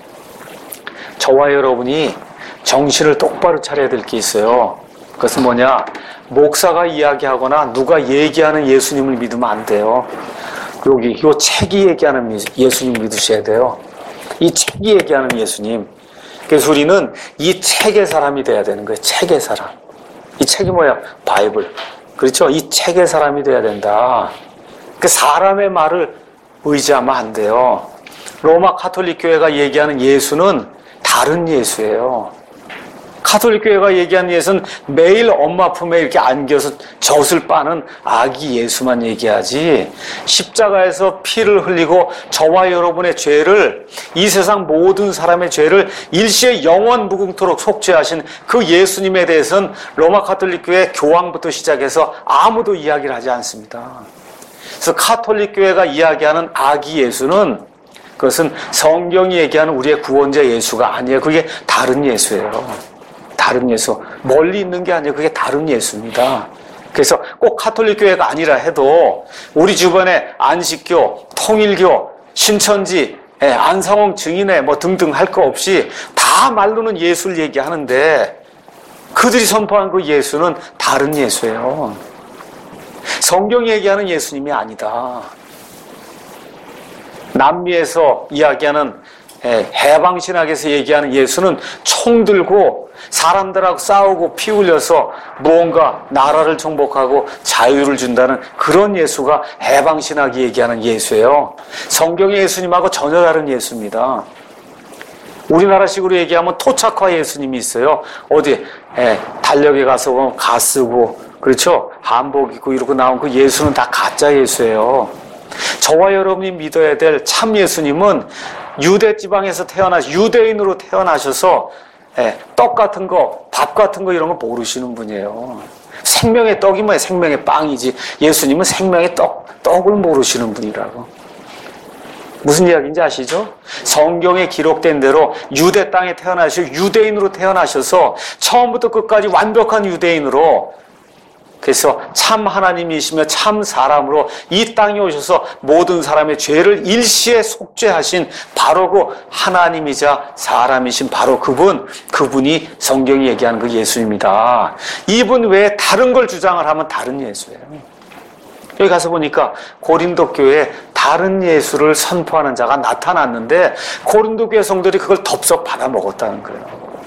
저와 여러분이 정신을 똑바로 차려야 될 게 있어요. 그것은 뭐냐? 목사가 이야기하거나 누가 얘기하는 예수님을 믿으면 안 돼요. 여기 이 책이 얘기하는 예수님 믿으셔야 돼요. 이 책이 얘기하는 예수님. 그래서 우리는 이 책의 사람이 돼야 되는 거예요. 책의 사람. 이 책이 뭐야? 바이블. 그렇죠? 이 책의 사람이 돼야 된다. 그 사람의 말을 의지하면 안 돼요. 로마 가톨릭 교회가 얘기하는 예수는 다른 예수예요. 가톨릭 교회가 얘기하는 예수는 매일 엄마 품에 이렇게 안겨서 젖을 빠는 아기 예수만 얘기하지, 십자가에서 피를 흘리고 저와 여러분의 죄를, 이 세상 모든 사람의 죄를 일시에 영원 무궁토록 속죄하신 그 예수님에 대해서는 로마 가톨릭 교회 교황부터 시작해서 아무도 이야기를 하지 않습니다. 그래서 가톨릭 교회가 이야기하는 아기 예수는 그것은 성경이 얘기하는 우리의 구원자 예수가 아니에요. 그게 다른 예수예요. 다른 예수. 멀리 있는 게 아니에요. 그게 다른 예수입니다. 그래서 꼭 가톨릭 교회가 아니라 해도 우리 주변에 안식교, 통일교, 신천지, 안상홍 증인회 뭐 등등 할 거 없이 다 말로는 예수를 얘기하는데 그들이 선포한 그 예수는 다른 예수예요. 성경이 얘기하는 예수님이 아니다. 남미에서 이야기하는 해방신학에서 얘기하는 예수는 총 들고 사람들하고 싸우고 피 흘려서 무언가 나라를 정복하고 자유를 준다는 그런 예수가 해방신학이 얘기하는 예수예요. 성경의 예수님하고 전혀 다른 예수입니다. 우리나라식으로 얘기하면 토착화 예수님이 있어요. 어디 에, 달력에 가서 보면 가 쓰고, 그렇죠? 한복 입고 이러고 나온 그 예수는 다 가짜 예수예요. 저와 여러분이 믿어야 될 참 예수님은 유대 지방에서 태어나서 유대인으로 태어나셔서 예, 떡 같은 거, 밥 같은 거 이런 거 모르시는 분이에요. 생명의 떡이 뭐야? 생명의 빵이지. 예수님은 생명의 떡, 떡을 모르시는 분이라고. 무슨 이야기인지 아시죠? 성경에 기록된 대로 유대 땅에 태어나셔서 유대인으로 태어나셔서 처음부터 끝까지 완벽한 유대인으로, 그래서 참 하나님이시며 참 사람으로 이 땅에 오셔서 모든 사람의 죄를 일시에 속죄하신 바로 그 하나님이자 사람이신 바로 그분, 그분이 성경이 얘기하는 그 예수입니다. 이분 외에 다른 걸 주장을 하면 다른 예수예요. 여기 가서 보니까 고린도 교회에 다른 예수를 선포하는 자가 나타났는데 고린도 교회 성도들이 그걸 덥석 받아 먹었다는 거예요.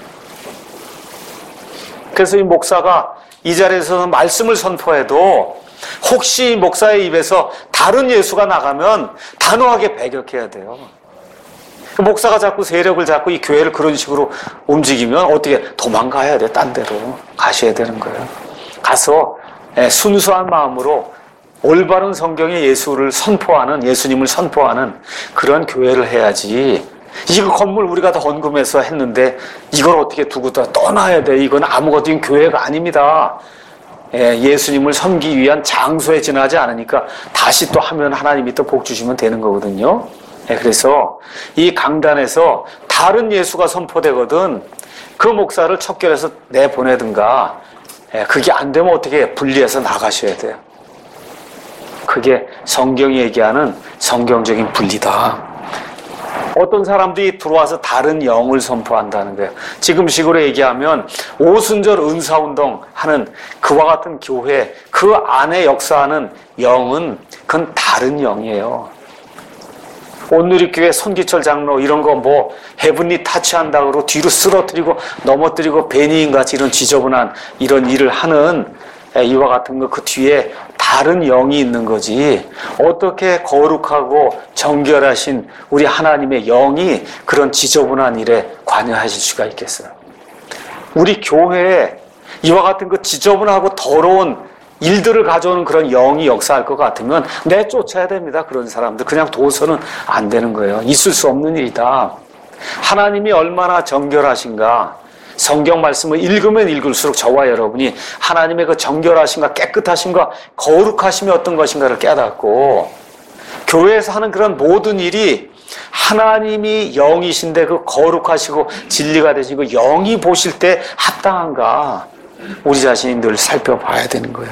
그래서 이 목사가 이 자리에서 말씀을 선포해도 혹시 목사의 입에서 다른 예수가 나가면 단호하게 배격해야 돼요. 목사가 자꾸 세력을 잡고 이 교회를 그런 식으로 움직이면 어떻게 도망가야 돼. 딴 데로 가셔야 되는 거예요. 가서 순수한 마음으로 올바른 성경에 예수를 선포하는, 예수님을 선포하는 그런 교회를 해야지. 이거 건물 우리가 다 헌금해서 했는데 이걸 어떻게 두고 다 떠나야 돼. 이건 아무것도 교회가 아닙니다. 예, 예수님을 섬기기 위한 장소에 지나지 않으니까 다시 또 하면 하나님이 또 복 주시면 되는 거거든요. 예, 그래서 이 강단에서 다른 예수가 선포되거든 그 목사를 척결해서 내보내든가, 예, 그게 안 되면 어떻게 분리해서 나가셔야 돼요. 그게 성경이 얘기하는 성경적인 분리다. 어떤 사람들이 들어와서 다른 영을 선포한다는 거예요. 지금식으로 얘기하면 오순절 은사운동 하는 그와 같은 교회, 그 안에 역사하는 영은 그건 다른 영이에요. 온누리교회 손기철 장로 이런 거 뭐 헤븐리 타치한다고 그러고 뒤로 쓰러뜨리고 넘어뜨리고 베니인같이 이런 지저분한 이런 일을 하는 이와 같은 거 그 뒤에 다른 영이 있는 거지. 어떻게 거룩하고 정결하신 우리 하나님의 영이 그런 지저분한 일에 관여하실 수가 있겠어요? 우리 교회에 이와 같은 그 지저분하고 더러운 일들을 가져오는 그런 영이 역사할 것 같으면 내쫓아야 됩니다. 그런 사람들 그냥 둬서는 안 되는 거예요. 있을 수 없는 일이다. 하나님이 얼마나 정결하신가, 성경 말씀을 읽으면 읽을수록 저와 여러분이 하나님의 그 정결하신가, 깨끗하신가, 거룩하심이 어떤 것인가를 깨닫고, 교회에서 하는 그런 모든 일이 하나님이 영이신데 그 거룩하시고 진리가 되시고 영이 보실 때 합당한가, 우리 자신이 늘 살펴봐야 되는 거예요.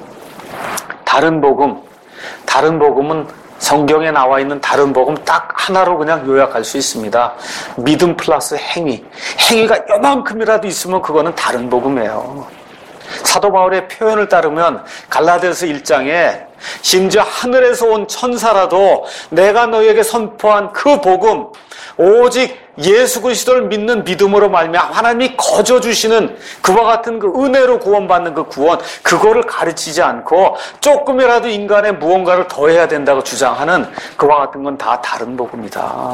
다른 복음, 다른 복음은 성경에 나와 있는 다른 복음 딱 하나로 그냥 요약할 수 있습니다. 믿음 플러스 행위. 행위가 요만큼이라도 있으면 그거는 다른 복음이에요. 사도 바울의 표현을 따르면 갈라디아서 일 장에 심지어 하늘에서 온 천사라도 내가 너희에게 선포한 그 복음, 오직 예수 그리스도를 믿는 믿음으로 말미암아 하나님이 거저 주시는 그와 같은 그 은혜로 구원받는 그 구원, 그거를 가르치지 않고 조금이라도 인간의 무언가를 더해야 된다고 주장하는 그와 같은 건 다 다른 복음이다.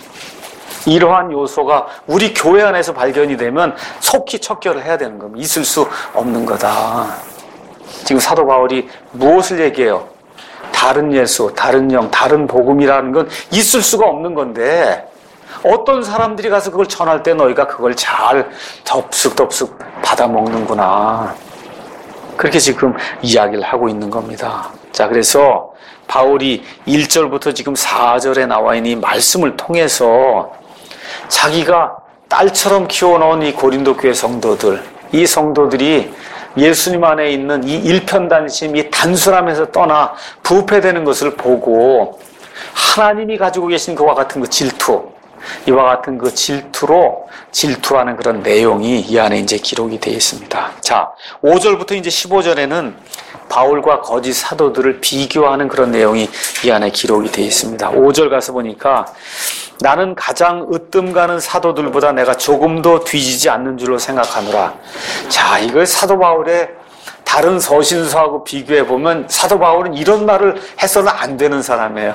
이러한 요소가 우리 교회 안에서 발견이 되면 속히 척결을 해야 되는 겁니다. 있을 수 없는 거다. 지금 사도 바울이 무엇을 얘기해요? 다른 예수, 다른 영, 다른 복음이라는 건 있을 수가 없는 건데 어떤 사람들이 가서 그걸 전할 때 너희가 그걸 잘 덥숙덥숙 받아먹는구나. 그렇게 지금 이야기를 하고 있는 겁니다. 자, 그래서 바울이 일 절부터 지금 사 절에 나와 있는 이 말씀을 통해서 자기가 딸처럼 키워놓은 이 고린도 교회 성도들, 이 성도들이 예수님 안에 있는 이 일편단심, 이 단순함에서 떠나 부패되는 것을 보고 하나님이 가지고 계신 그와 같은 그 질투, 이와 같은 그 질투로 질투하는 그런 내용이 이 안에 이제 기록이 되어 있습니다. 자, 오 절부터 이제 십오 절에는 바울과 거짓 사도들을 비교하는 그런 내용이 이 안에 기록이 되어 있습니다. 오 절 가서 보니까 나는 가장 으뜸 가는 사도들보다 내가 조금도 뒤지지 않는 줄로 생각하노라. 자, 이걸 사도 바울의 다른 서신서하고 비교해 보면 사도 바울은 이런 말을 해서는 안 되는 사람이에요.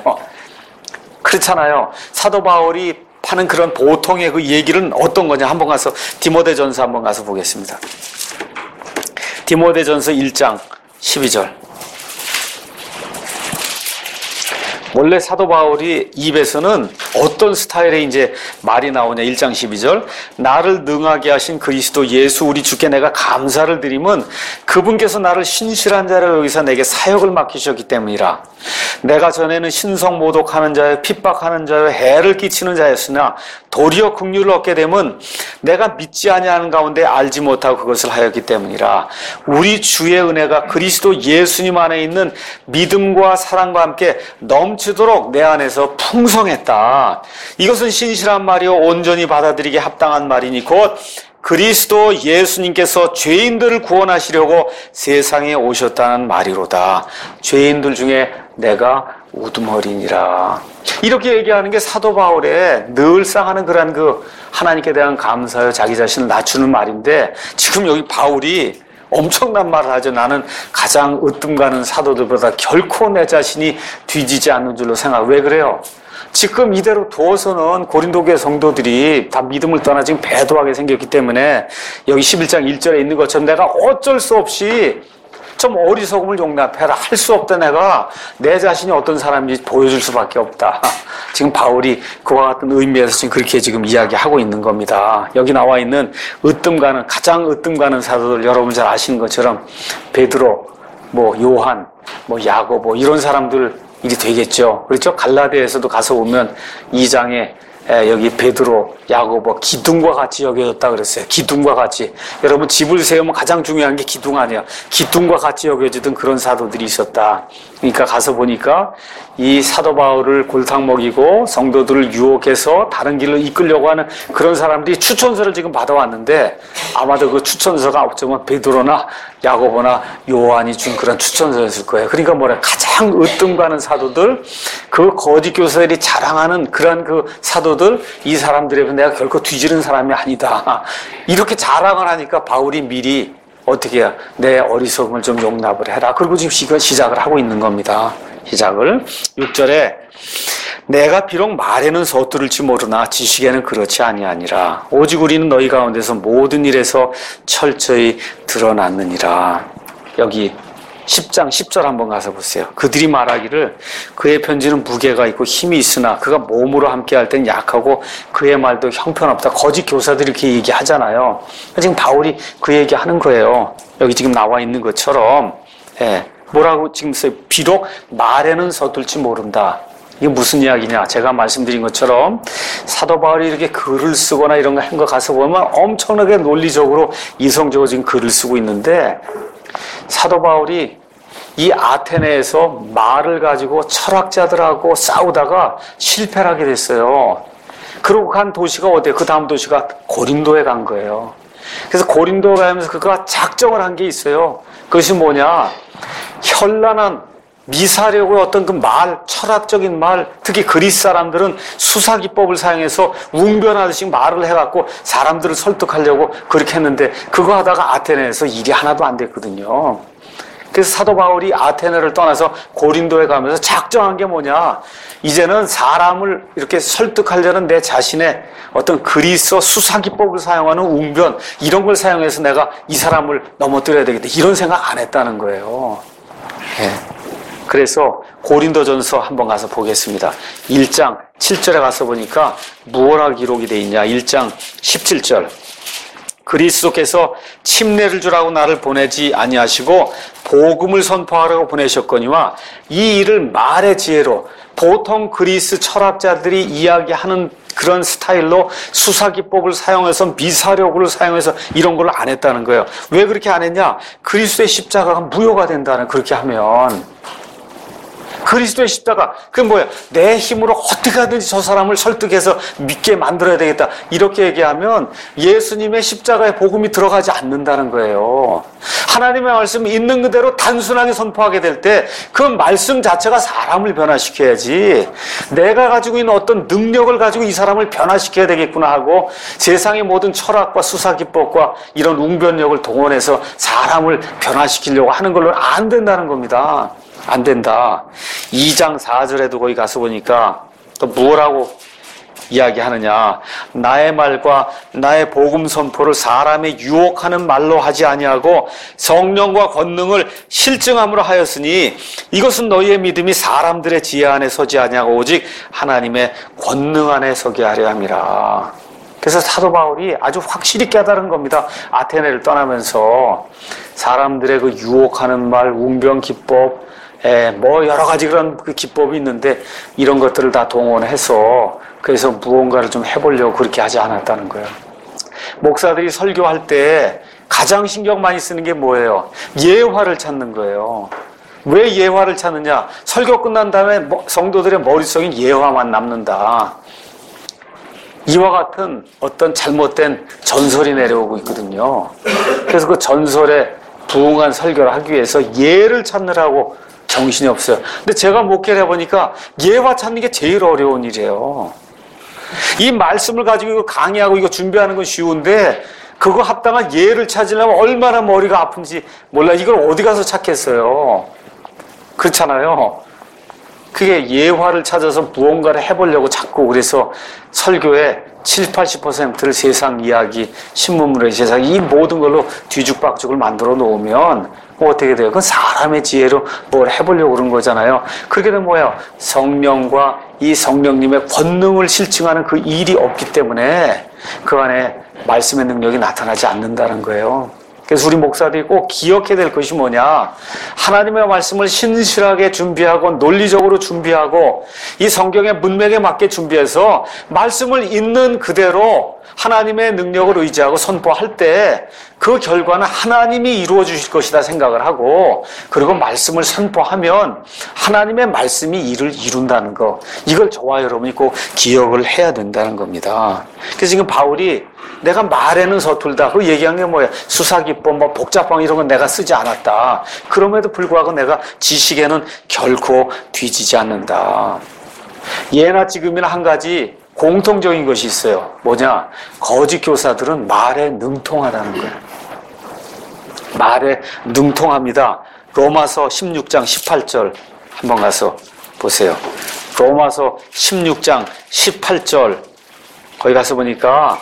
그렇잖아요. 사도 바울이 하는 그런 보통의 그 얘기는 어떤 거냐, 한번 가서 디모데전서 한번 가서 보겠습니다. 디모데전서 일 장 십이 절. 원래 사도 바울이 입에서는 어떤 스타일의 이제 말이 나오냐, 일 장 십이 절. 나를 능하게 하신 그리스도 예수 우리 주께 내가 감사를 드림은 그분께서 나를 신실한 자로 여기서 내게 사역을 맡기셨기 때문이라. 내가 전에는 신성 모독하는 자여 핍박하는 자여 해를 끼치는 자였으나 도리어 긍휼을 얻게 되면 내가 믿지 아니하는 가운데 알지 못하고 그것을 하였기 때문이라. 우리 주의 은혜가 그리스도 예수님 안에 있는 믿음과 사랑과 함께 넘치도록 내 안에서 풍성했다. 이것은 신실한 말이요 온전히 받아들이기 합당한 말이니 곧 그리스도 예수님께서 죄인들을 구원하시려고 세상에 오셨다는 말이로다. 죄인들 중에 내가 우두머리니라. 이렇게 얘기하는 게 사도 바울의 늘상 하는 그런 그 하나님께 대한 감사요, 자기 자신을 낮추는 말인데 지금 여기 바울이 엄청난 말을 하죠. 나는 가장 으뜸 가는 사도들보다 결코 내 자신이 뒤지지 않는 줄로 생각. 왜 그래요? 지금 이대로 두어서는 고린도교회 성도들이 다 믿음을 떠나 지금 배도하게 생겼기 때문에 여기 십일 장 일 절에 있는 것처럼 내가 어쩔 수 없이 좀 어리석음을 용납해라. 할 수 없다. 내가 내 자신이 어떤 사람인지 보여줄 수밖에 없다. 지금 바울이 그와 같은 의미에서 지금 그렇게 지금 이야기하고 있는 겁니다. 여기 나와 있는 으뜸 가는, 가장 으뜸 가는 사도들, 여러분 잘 아시는 것처럼 베드로, 뭐 요한, 뭐 야고보 이런 사람들 일이 되겠죠. 그렇죠? 갈라디아에서도 가서 보면 이 장에 여기 베드로, 야고보 기둥과 같이 여겨졌다 그랬어요. 기둥과 같이. 여러분 집을 세우면 가장 중요한 게 기둥 아니야. 기둥과 같이 여겨지던 그런 사도들이 있었다. 그러니까 가서 보니까 이 사도 바울을 골탕 먹이고 성도들을 유혹해서 다른 길로 이끌려고 하는 그런 사람들이 추천서를 지금 받아왔는데 아마도 그 추천서가 어쩌면 베드로나 야고보나 요한이 준 그런 추천서였을 거예요. 그러니까 뭐래, 가장 으뜸 가는 사도들, 그 거짓 교사들이 자랑하는 그런 그 사도들, 이 사람들에게 내가 결코 뒤지는 사람이 아니다. 이렇게 자랑을 하니까 바울이 미리 어떻게 해야 내 어리석음을 좀 용납을 해라. 그리고 지금 시작을 하고 있는 겁니다. 시작을 육 절에 내가 비록 말에는 서투를지 모르나 지식에는 그렇지 아니하니라. 오직 우리는 너희 가운데서 모든 일에서 철저히 드러났느니라. 여기 십 장 십 절 한번 가서 보세요. 그들이 말하기를 그의 편지는 무게가 있고 힘이 있으나 그가 몸으로 함께할 땐 약하고 그의 말도 형편없다. 거짓 교사들이 이렇게 얘기하잖아요. 지금 바울이 그 얘기하는 거예요. 여기 지금 나와 있는 것처럼. 예. 뭐라고 지금 써요? 비록 말에는 서툴지 모른다. 이게 무슨 이야기냐? 제가 말씀드린 것처럼 사도 바울이 이렇게 글을 쓰거나 이런 거 한 거 가서 보면 엄청나게 논리적으로 이성적으로 지금 글을 쓰고 있는데 사도 바울이 이 아테네에서 말을 가지고 철학자들하고 싸우다가 실패를 하게 됐어요. 그러고 간 도시가 어디예요? 그 다음 도시가 고린도에 간 거예요. 그래서 고린도에 가면서 그가 작정을 한 게 있어요. 그것이 뭐냐? 현란한 미사력의 어떤 그 말, 철학적인 말, 특히 그리스 사람들은 수사기법을 사용해서 웅변하듯이 말을 해갖고 사람들을 설득하려고 그렇게 했는데 그거 하다가 아테네에서 일이 하나도 안 됐거든요. 그래서 사도 바울이 아테네를 떠나서 고린도에 가면서 작정한 게 뭐냐? 이제는 사람을 이렇게 설득하려는 내 자신의 어떤 그리스어 수사기법을 사용하는 웅변, 이런 걸 사용해서 내가 이 사람을 넘어뜨려야 되겠다. 이런 생각 안 했다는 거예요. 네. 그래서 고린도전서 한번 가서 보겠습니다. 일 장 칠 절에 가서 보니까 무엇라 기록이 돼 있냐? 일 장 십칠 절. 그리스도께서 침례를 주라고 나를 보내지 아니하시고 복음을 선포하라고 보내셨거니와 이 일을 말의 지혜로, 보통 그리스 철학자들이 이야기하는 그런 스타일로 수사기법을 사용해서 미사력을 사용해서 이런 걸 안 했다는 거예요. 왜 그렇게 안 했냐? 그리스도의 십자가가 무효가 된다는, 그렇게 하면. 그리스도의 십자가, 그게 뭐야? 내 힘으로 어떻게 하든지 저 사람을 설득해서 믿게 만들어야 되겠다. 이렇게 얘기하면 예수님의 십자가의 복음이 들어가지 않는다는 거예요. 하나님의 말씀이 있는 그대로 단순하게 선포하게 될 때 그 말씀 자체가 사람을 변화시켜야지, 내가 가지고 있는 어떤 능력을 가지고 이 사람을 변화시켜야 되겠구나 하고 세상의 모든 철학과 수사기법과 이런 웅변력을 동원해서 사람을 변화시키려고 하는 걸로는 안 된다는 겁니다. 안 된다. 이 장 사 절에도 거기 가서 보니까 또 뭐라고 이야기하느냐? 나의 말과 나의 복음 선포를 사람의 유혹하는 말로 하지 아니하고 성령과 권능을 실증함으로 하였으니 이것은 너희의 믿음이 사람들의 지혜 안에 서지 아니하고 오직 하나님의 권능 안에 서게 하려 함이라. 그래서 사도 바울이 아주 확실히 깨달은 겁니다. 아테네를 떠나면서 사람들의 그 유혹하는 말, 웅변 기법, 에, 뭐 여러 가지 그런 그 기법이 있는데 이런 것들을 다 동원해서 그래서 무언가를 좀 해보려고 그렇게 하지 않았다는 거예요. 목사들이 설교할 때 가장 신경 많이 쓰는 게 뭐예요? 예화를 찾는 거예요. 왜 예화를 찾느냐? 설교 끝난 다음에 성도들의 머릿속에 예화만 남는다. 이와 같은 어떤 잘못된 전설이 내려오고 있거든요. 그래서 그 전설에 부응한 설교를 하기 위해서 예를 찾느라고 정신이 없어요. 근데 제가 목회를 해보니까 예화 찾는 게 제일 어려운 일이에요. 이 말씀을 가지고 이거 강의하고 이거 준비하는 건 쉬운데 그거 합당한 예를 찾으려면 얼마나 머리가 아픈지 몰라. 이걸 어디 가서 찾겠어요. 그렇잖아요. 그게 예화를 찾아서 무언가를 해보려고 자꾸 그래서 설교에 칠십, 팔십 퍼센트를 세상 이야기, 신문물의 세상, 이 모든 걸로 뒤죽박죽을 만들어 놓으면 뭐 어떻게 돼요? 그건 사람의 지혜로 뭘 해보려고 그런 거잖아요. 그렇게 되면 뭐예요? 성령과 이 성령님의 권능을 실증하는 그 일이 없기 때문에 그 안에 말씀의 능력이 나타나지 않는다는 거예요. 그래서 우리 목사들이 꼭 기억해야 될 것이 뭐냐? 하나님의 말씀을 신실하게 준비하고 논리적으로 준비하고 이 성경의 문맥에 맞게 준비해서 말씀을 있는 그대로 하나님의 능력을 의지하고 선포할 때 그 결과는 하나님이 이루어 주실 것이다 생각을 하고, 그리고 말씀을 선포하면 하나님의 말씀이 이를 이룬다는 거, 이걸 저와 여러분이 꼭 기억을 해야 된다는 겁니다. 그래서 지금 바울이 내가 말에는 서툴다 그 얘기한 게 뭐예요? 수사기법, 뭐 복잡한 이런 건 내가 쓰지 않았다. 그럼에도 불구하고 내가 지식에는 결코 뒤지지 않는다. 예나 지금이나 한 가지 공통적인 것이 있어요. 뭐냐? 거짓 교사들은 말에 능통하다는 거예요. 말에 능통합니다. 로마서 십육 장 십팔 절 한번 가서 보세요. 로마서 십육 장 십팔 절 거기 가서 보니까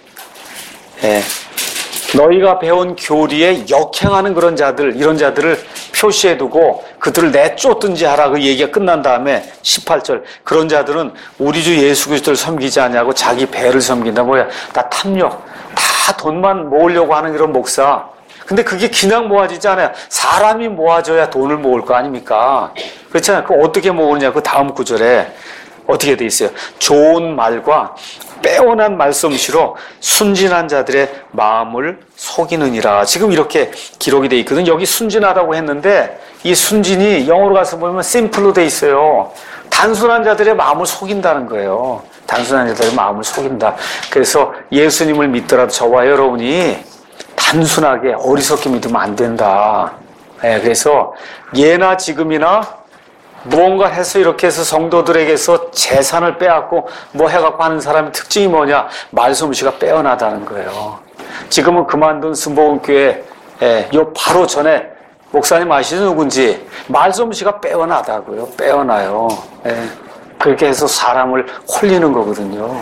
예, 너희가 배운 교리에 역행하는 그런 자들, 이런 자들을 표시해두고 그들을 내쫓든지 하라, 그 얘기가 끝난 다음에 십팔 절, 그런 자들은 우리 주 예수 그리스도를 섬기지 않냐고 자기 배를 섬긴다. 뭐야? 다 탐욕, 다 돈만 모으려고 하는 이런 목사. 근데 그게 그냥 모아지지 않아요. 사람이 모아져야 돈을 모을 거 아닙니까? 그렇잖아요. 그 어떻게 모으느냐? 그 다음 구절에 어떻게 돼 있어요? 좋은 말과 빼어난 말솜씨로 순진한 자들의 마음을 속이느니라. 지금 이렇게 기록이 돼 있거든. 여기 순진하다고 했는데 이 순진이 영어로 가서 보면 심플로 돼 있어요. 단순한 자들의 마음을 속인다는 거예요. 단순한 자들의 마음을 속인다. 그래서 예수님을 믿더라도 저와 여러분이 단순하게 어리석게 믿으면 안 된다. 네, 그래서 예나 지금이나 무언가 해서 이렇게 해서 성도들에게서 재산을 빼앗고 뭐 해갖고 하는 사람의 특징이 뭐냐? 말솜씨가 빼어나다는 거예요. 지금은 그만둔 순복음교회 예, 요 바로 전에 목사님 아시죠? 누군지? 말솜씨가 빼어나다고요. 빼어나요. 예, 그렇게 해서 사람을 홀리는 거거든요.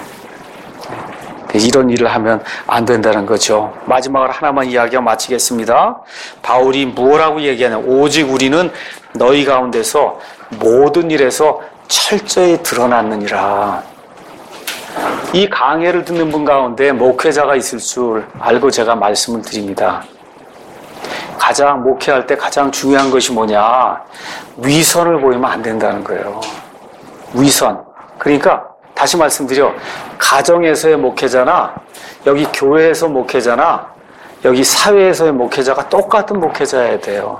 이런 일을 하면 안 된다는 거죠. 마지막으로 하나만 이야기하고 마치겠습니다. 바울이 뭐라고 얘기하냐? 오직 우리는 너희 가운데서 모든 일에서 철저히 드러났느니라. 이 강해를 듣는 분 가운데 목회자가 있을 줄 알고 제가 말씀을 드립니다. 가장 목회할 때 가장 중요한 것이 뭐냐? 위선을 보이면 안 된다는 거예요. 위선. 그러니까 다시 말씀드려, 가정에서의 목회자나 여기 교회에서 목회자나 여기 사회에서의 목회자가 똑같은 목회자여야 돼요.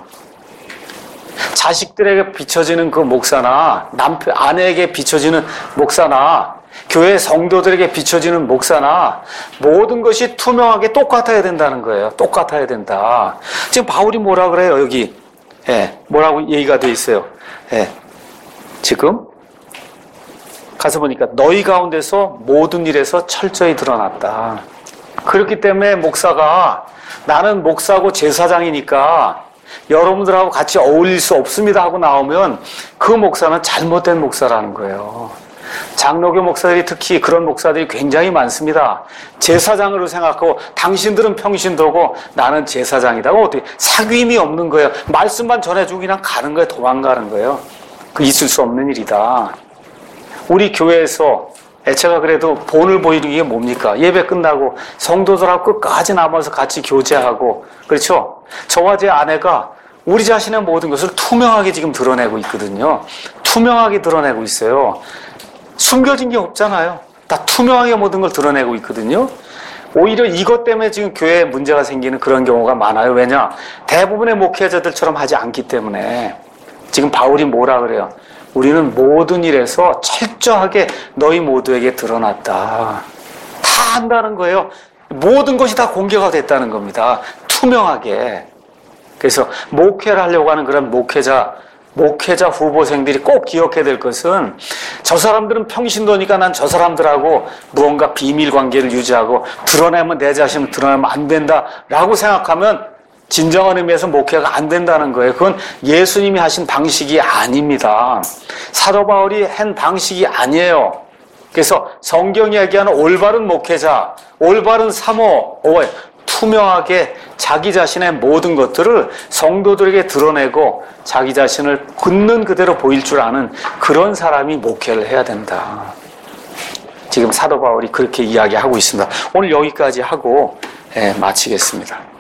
자식들에게 비춰지는 그 목사나 남편, 아내에게 비춰지는 목사나 교회 성도들에게 비춰지는 목사나 모든 것이 투명하게 똑같아야 된다는 거예요. 똑같아야 된다. 지금 바울이 뭐라 그래요? 여기 예, 뭐라고 얘기가 돼 있어요. 예, 지금 가서 보니까 너희 가운데서 모든 일에서 철저히 드러났다. 그렇기 때문에 목사가 나는 목사고 제사장이니까 여러분들하고 같이 어울릴 수 없습니다 하고 나오면 그 목사는 잘못된 목사라는 거예요. 장로교 목사들이 특히 그런 목사들이 굉장히 많습니다. 제사장으로 생각하고 당신들은 평신도고 나는 제사장이다. 어떻게 사귐이 없는 거예요. 말씀만 전해주고 그냥 가는 거예요. 도망가는 거예요. 그 있을 수 없는 일이다. 우리 교회에서 제가 그래도 본을 보이는 게 뭡니까? 예배 끝나고 성도들하고 끝까지 남아서 같이 교제하고, 그렇죠? 저와 제 아내가 우리 자신의 모든 것을 투명하게 지금 드러내고 있거든요. 투명하게 드러내고 있어요. 숨겨진 게 없잖아요. 다 투명하게 모든 걸 드러내고 있거든요. 오히려 이것 때문에 지금 교회에 문제가 생기는 그런 경우가 많아요. 왜냐? 대부분의 목회자들처럼 하지 않기 때문에. 지금 바울이 뭐라 그래요? 우리는 모든 일에서 철저하게 너희 모두에게 드러났다. 다 한다는 거예요. 모든 것이 다 공개가 됐다는 겁니다. 투명하게. 그래서 목회를 하려고 하는 그런 목회자, 목회자 후보생들이 꼭 기억해야 될 것은 저 사람들은 평신도니까 난 저 사람들하고 무언가 비밀 관계를 유지하고 드러내면 내 자신을 드러내면 안 된다라고 생각하면 진정한 의미에서 목회가 안 된다는 거예요. 그건 예수님이 하신 방식이 아닙니다. 사도 바울이 한 방식이 아니에요. 그래서 성경이 얘기하는 올바른 목회자, 올바른 사모, 투명하게 자기 자신의 모든 것들을 성도들에게 드러내고 자기 자신을 굳는 그대로 보일 줄 아는 그런 사람이 목회를 해야 된다. 지금 사도 바울이 그렇게 이야기하고 있습니다. 오늘 여기까지 하고 예, 마치겠습니다.